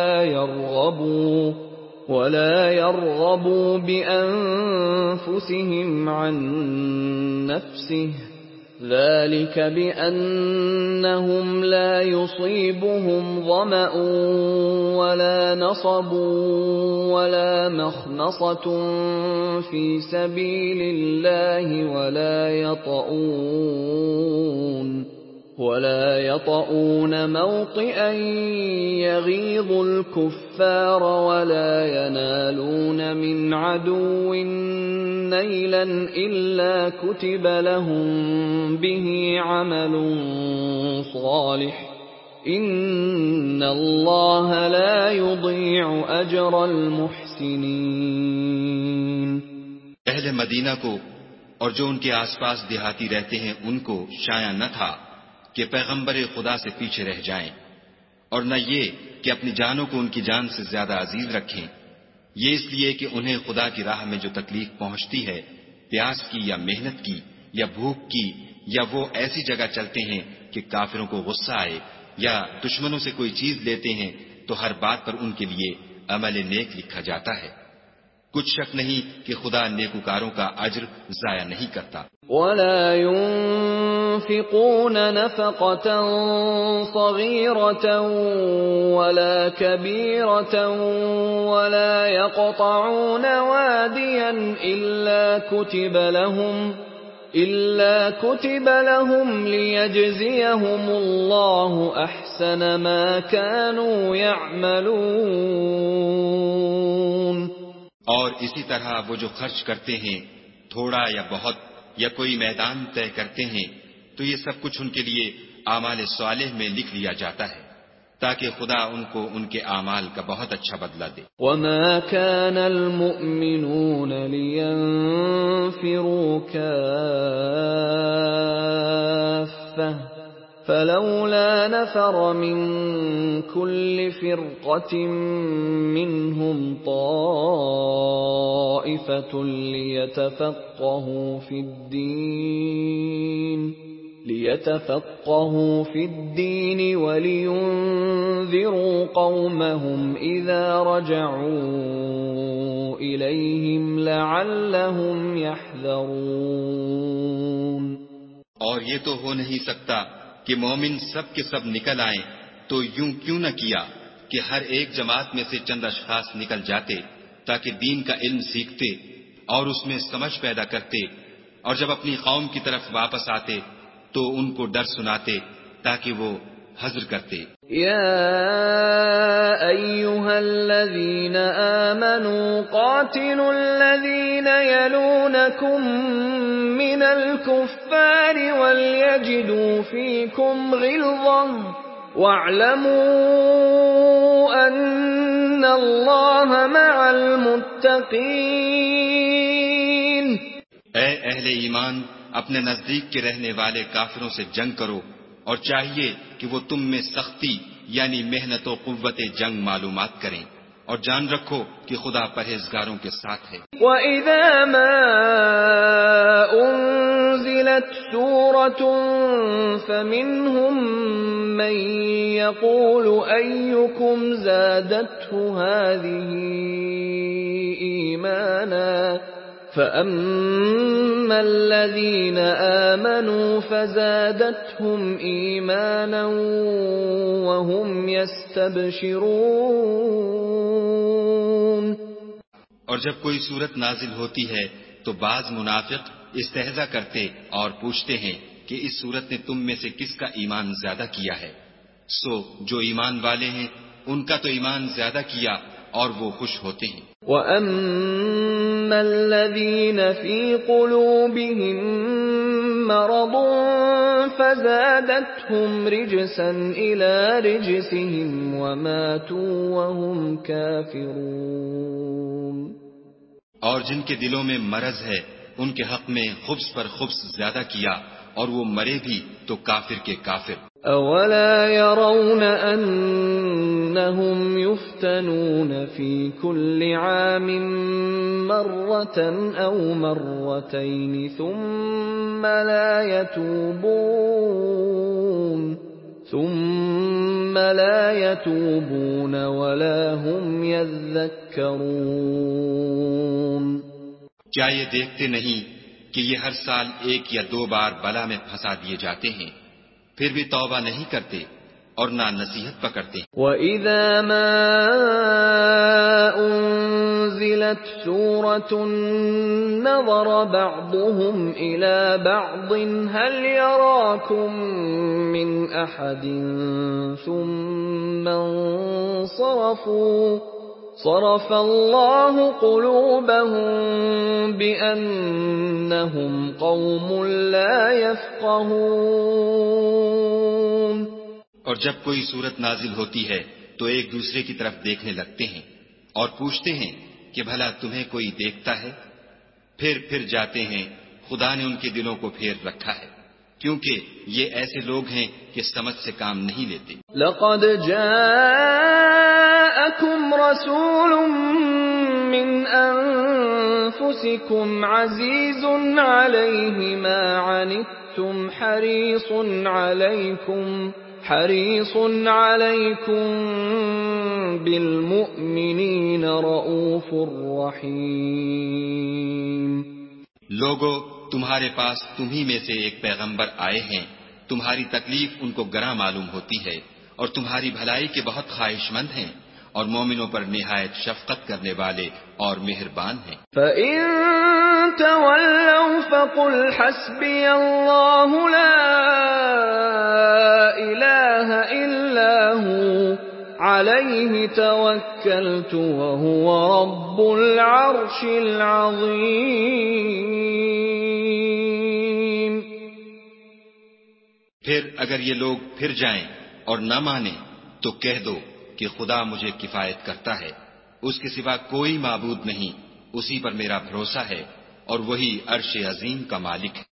ولا يرغبوا بأنفسهم عن نفسه ذلك بأنهم لا يصيبهم ظمأ ولا نصب ولا مخمصة في سبيل الله ولا يطؤون موطئا يغيظ الكفار ولا ينالون من عدو نيلا إلا كتب لهم به عمل صالح إن الله لا يضيع أجر المحسنين. اہل مدینہ کو اور جو ان کے آس پاس دیہاتی رہتے ہیں ان کو شایع نہ تھا کہ پیغمبر خدا سے پیچھے رہ جائیں، اور نہ یہ کہ اپنی جانوں کو ان کی جان سے زیادہ عزیز رکھیں، یہ اس لیے کہ انہیں خدا کی راہ میں جو تکلیف پہنچتی ہے، پیاس کی یا محنت کی یا بھوک کی، یا وہ ایسی جگہ چلتے ہیں کہ کافروں کو غصہ آئے، یا دشمنوں سے کوئی چیز لیتے ہیں تو ہر بات پر ان کے لیے عمل نیک لکھا جاتا ہے. کچھ شک نہیں کہ خدا نیکوکاروں کا اجر ضائع نہیں کرتا. ولا ينفقون نفقة صغيرة ولا كبيرة ولا يقطعون واديا إلا كتب لهم ليجزيهم الله أحسن ما كانوا يعملون. اور اسی طرح وہ جو خرچ کرتے ہیں تھوڑا یا بہت یا کوئی میدان طے کرتے ہیں تو یہ سب کچھ ان کے لیے اعمال صالح میں لکھ لیا جاتا ہے تاکہ خدا ان کو ان کے اعمال کا بہت اچھا بدلہ دے. وما كان المؤمنون لينفروا كافة فلولا نفر من كل فرقة منهم طائفة ليتفقهوا في الدين ولينذروا قومهم إذا رجعوا إليهم لعلهم يحذرون۔ اور یہ تو ہو نہیں سکتا کہ مومن سب کے سب نکل آئیں، تو یوں کیوں نہ کیا کہ ہر ایک جماعت میں سے چند اشخاص نکل جاتے تاکہ دین کا علم سیکھتے اور اس میں سمجھ پیدا کرتے، اور جب اپنی قوم کی طرف واپس آتے تو ان کو ڈر سناتے تاکہ وہ حذر کرتے۔ یا ایھا الذین آمنوا قاتلوا الذین یلونکم من الکفار وليجدوا فیکم غلظة واعلموا ان اللہ مع المتقین۔ اے اہل ایمان، اپنے نزدیک کے رہنے والے کافروں سے جنگ کرو، اور چاہیے کہ وہ تم میں سختی یعنی محنت و قوت جنگ معلومات کریں، اور جان رکھو کہ خدا پرہیزگاروں کے ساتھ ہے۔ وَإِذَا مَا أُنزِلَتْ سُورَةٌ فَمِنْهُمْ مَنْ يَقُولُ أَيُّكُمْ زَادَتْهُ هَذِهِ إِيمَانًا فَأَمَّا الَّذِينَ آمَنُوا فَزَادَتْهُمْ إِيمَانًا وَهُمْ يَسْتَبْشِرُونَ۔ اور جب کوئی صورت نازل ہوتی ہے تو بعض منافق استہزا کرتے اور پوچھتے ہیں کہ اس صورت نے تم میں سے کس کا ایمان زیادہ کیا ہے؟ سو جو ایمان والے ہیں ان کا تو ایمان زیادہ کیا اور وہ خوش ہوتے ہیں۔ وَأَمَّا الَّذِينَ فِي قُلُوبِهِم مَّرَضٌ فَزَادَتْهُمْ رِجْسًا إِلَى رِجْسِهِمْ وَمَاتُوا وَهُمْ كَافِرُونَ۔ اور جن کے دلوں میں مرض ہے ان کے حق میں خبث پر خبث زیادہ کیا اور وہ مرے بھی تو کافر کے کافر۔ أَوَلَا يَرَوْنَ أَنَّهُمْ يُفْتَنُونَ فِي كُلِّ عَامٍ مَّرَّةً أَوْ مَرَّتَيْنِ ثُمَّ لَا يَتُوبُونَ وَلَا هُمْ يَذَّكَّرُونَ۔ کیا یہ دیکھتے نہیں کہ یہ ہر سال ایک یا دو بار بلا میں پھنسا دیے جاتے ہیں، پھر بھی توبہ نہیں کرتے اور نہ نصیحت پکڑتے۔ وَإِذَا مَا أُنزِلَتْ سُورَةٌ نَظَرَ بَعْضُهُمْ إِلَى بَعْضٍ هَلْ يَرَاكُمْ مِنْ أَحَدٍ ثُمَّ انصَرَفُوا صَرَفَ اللَّهُ قُلُوبَهُم بِأَنَّهُمْ قَوْمٌ لَا يَفْقَهُونَ۔ اور جب کوئی صورت نازل ہوتی ہے تو ایک دوسرے کی طرف دیکھنے لگتے ہیں اور پوچھتے ہیں کہ بھلا تمہیں کوئی دیکھتا ہے؟ پھر جاتے ہیں، خدا نے ان کے دلوں کو پھیر رکھا ہے، کیونکہ یہ ایسے لوگ ہیں کہ سمجھ سے کام نہیں لیتے۔ لَقَدْ جَاءَكُمْ رَسُولٌ مِّنْ أَنفُسِكُمْ عَزِيزٌ عَلَيْهِ مَا عَنِتُّمْ حَرِيصٌ عَلَيْكُمْ بِالْمُؤْمِنِينَ رَءُوفٌ رَحِيمٌ۔ لوگو، تمہارے پاس تمہی میں سے ایک پیغمبر آئے ہیں، تمہاری تکلیف ان کو گراں معلوم ہوتی ہے اور تمہاری بھلائی کے بہت خواہش مند ہیں، اور مومنوں پر نہایت شفقت کرنے والے اور مہربان ہیں۔ فَإِن تَوَلَّوْا فَقُلْ حَسْبِيَ اللَّهُ لَا إِلَٰهَ إِلَّا هُوَ عَلَيْهِ تَوَكَّلْتُ وَهُوَ رَبُّ الْعَرْشِ الْعَظِيمِ۔ پھر اگر یہ لوگ پھر جائیں اور نہ مانیں تو کہہ دو کہ خدا مجھے کفایت کرتا ہے، اس کے سوا کوئی معبود نہیں، اسی پر میرا بھروسہ ہے اور وہی عرش عظیم کا مالک ہے۔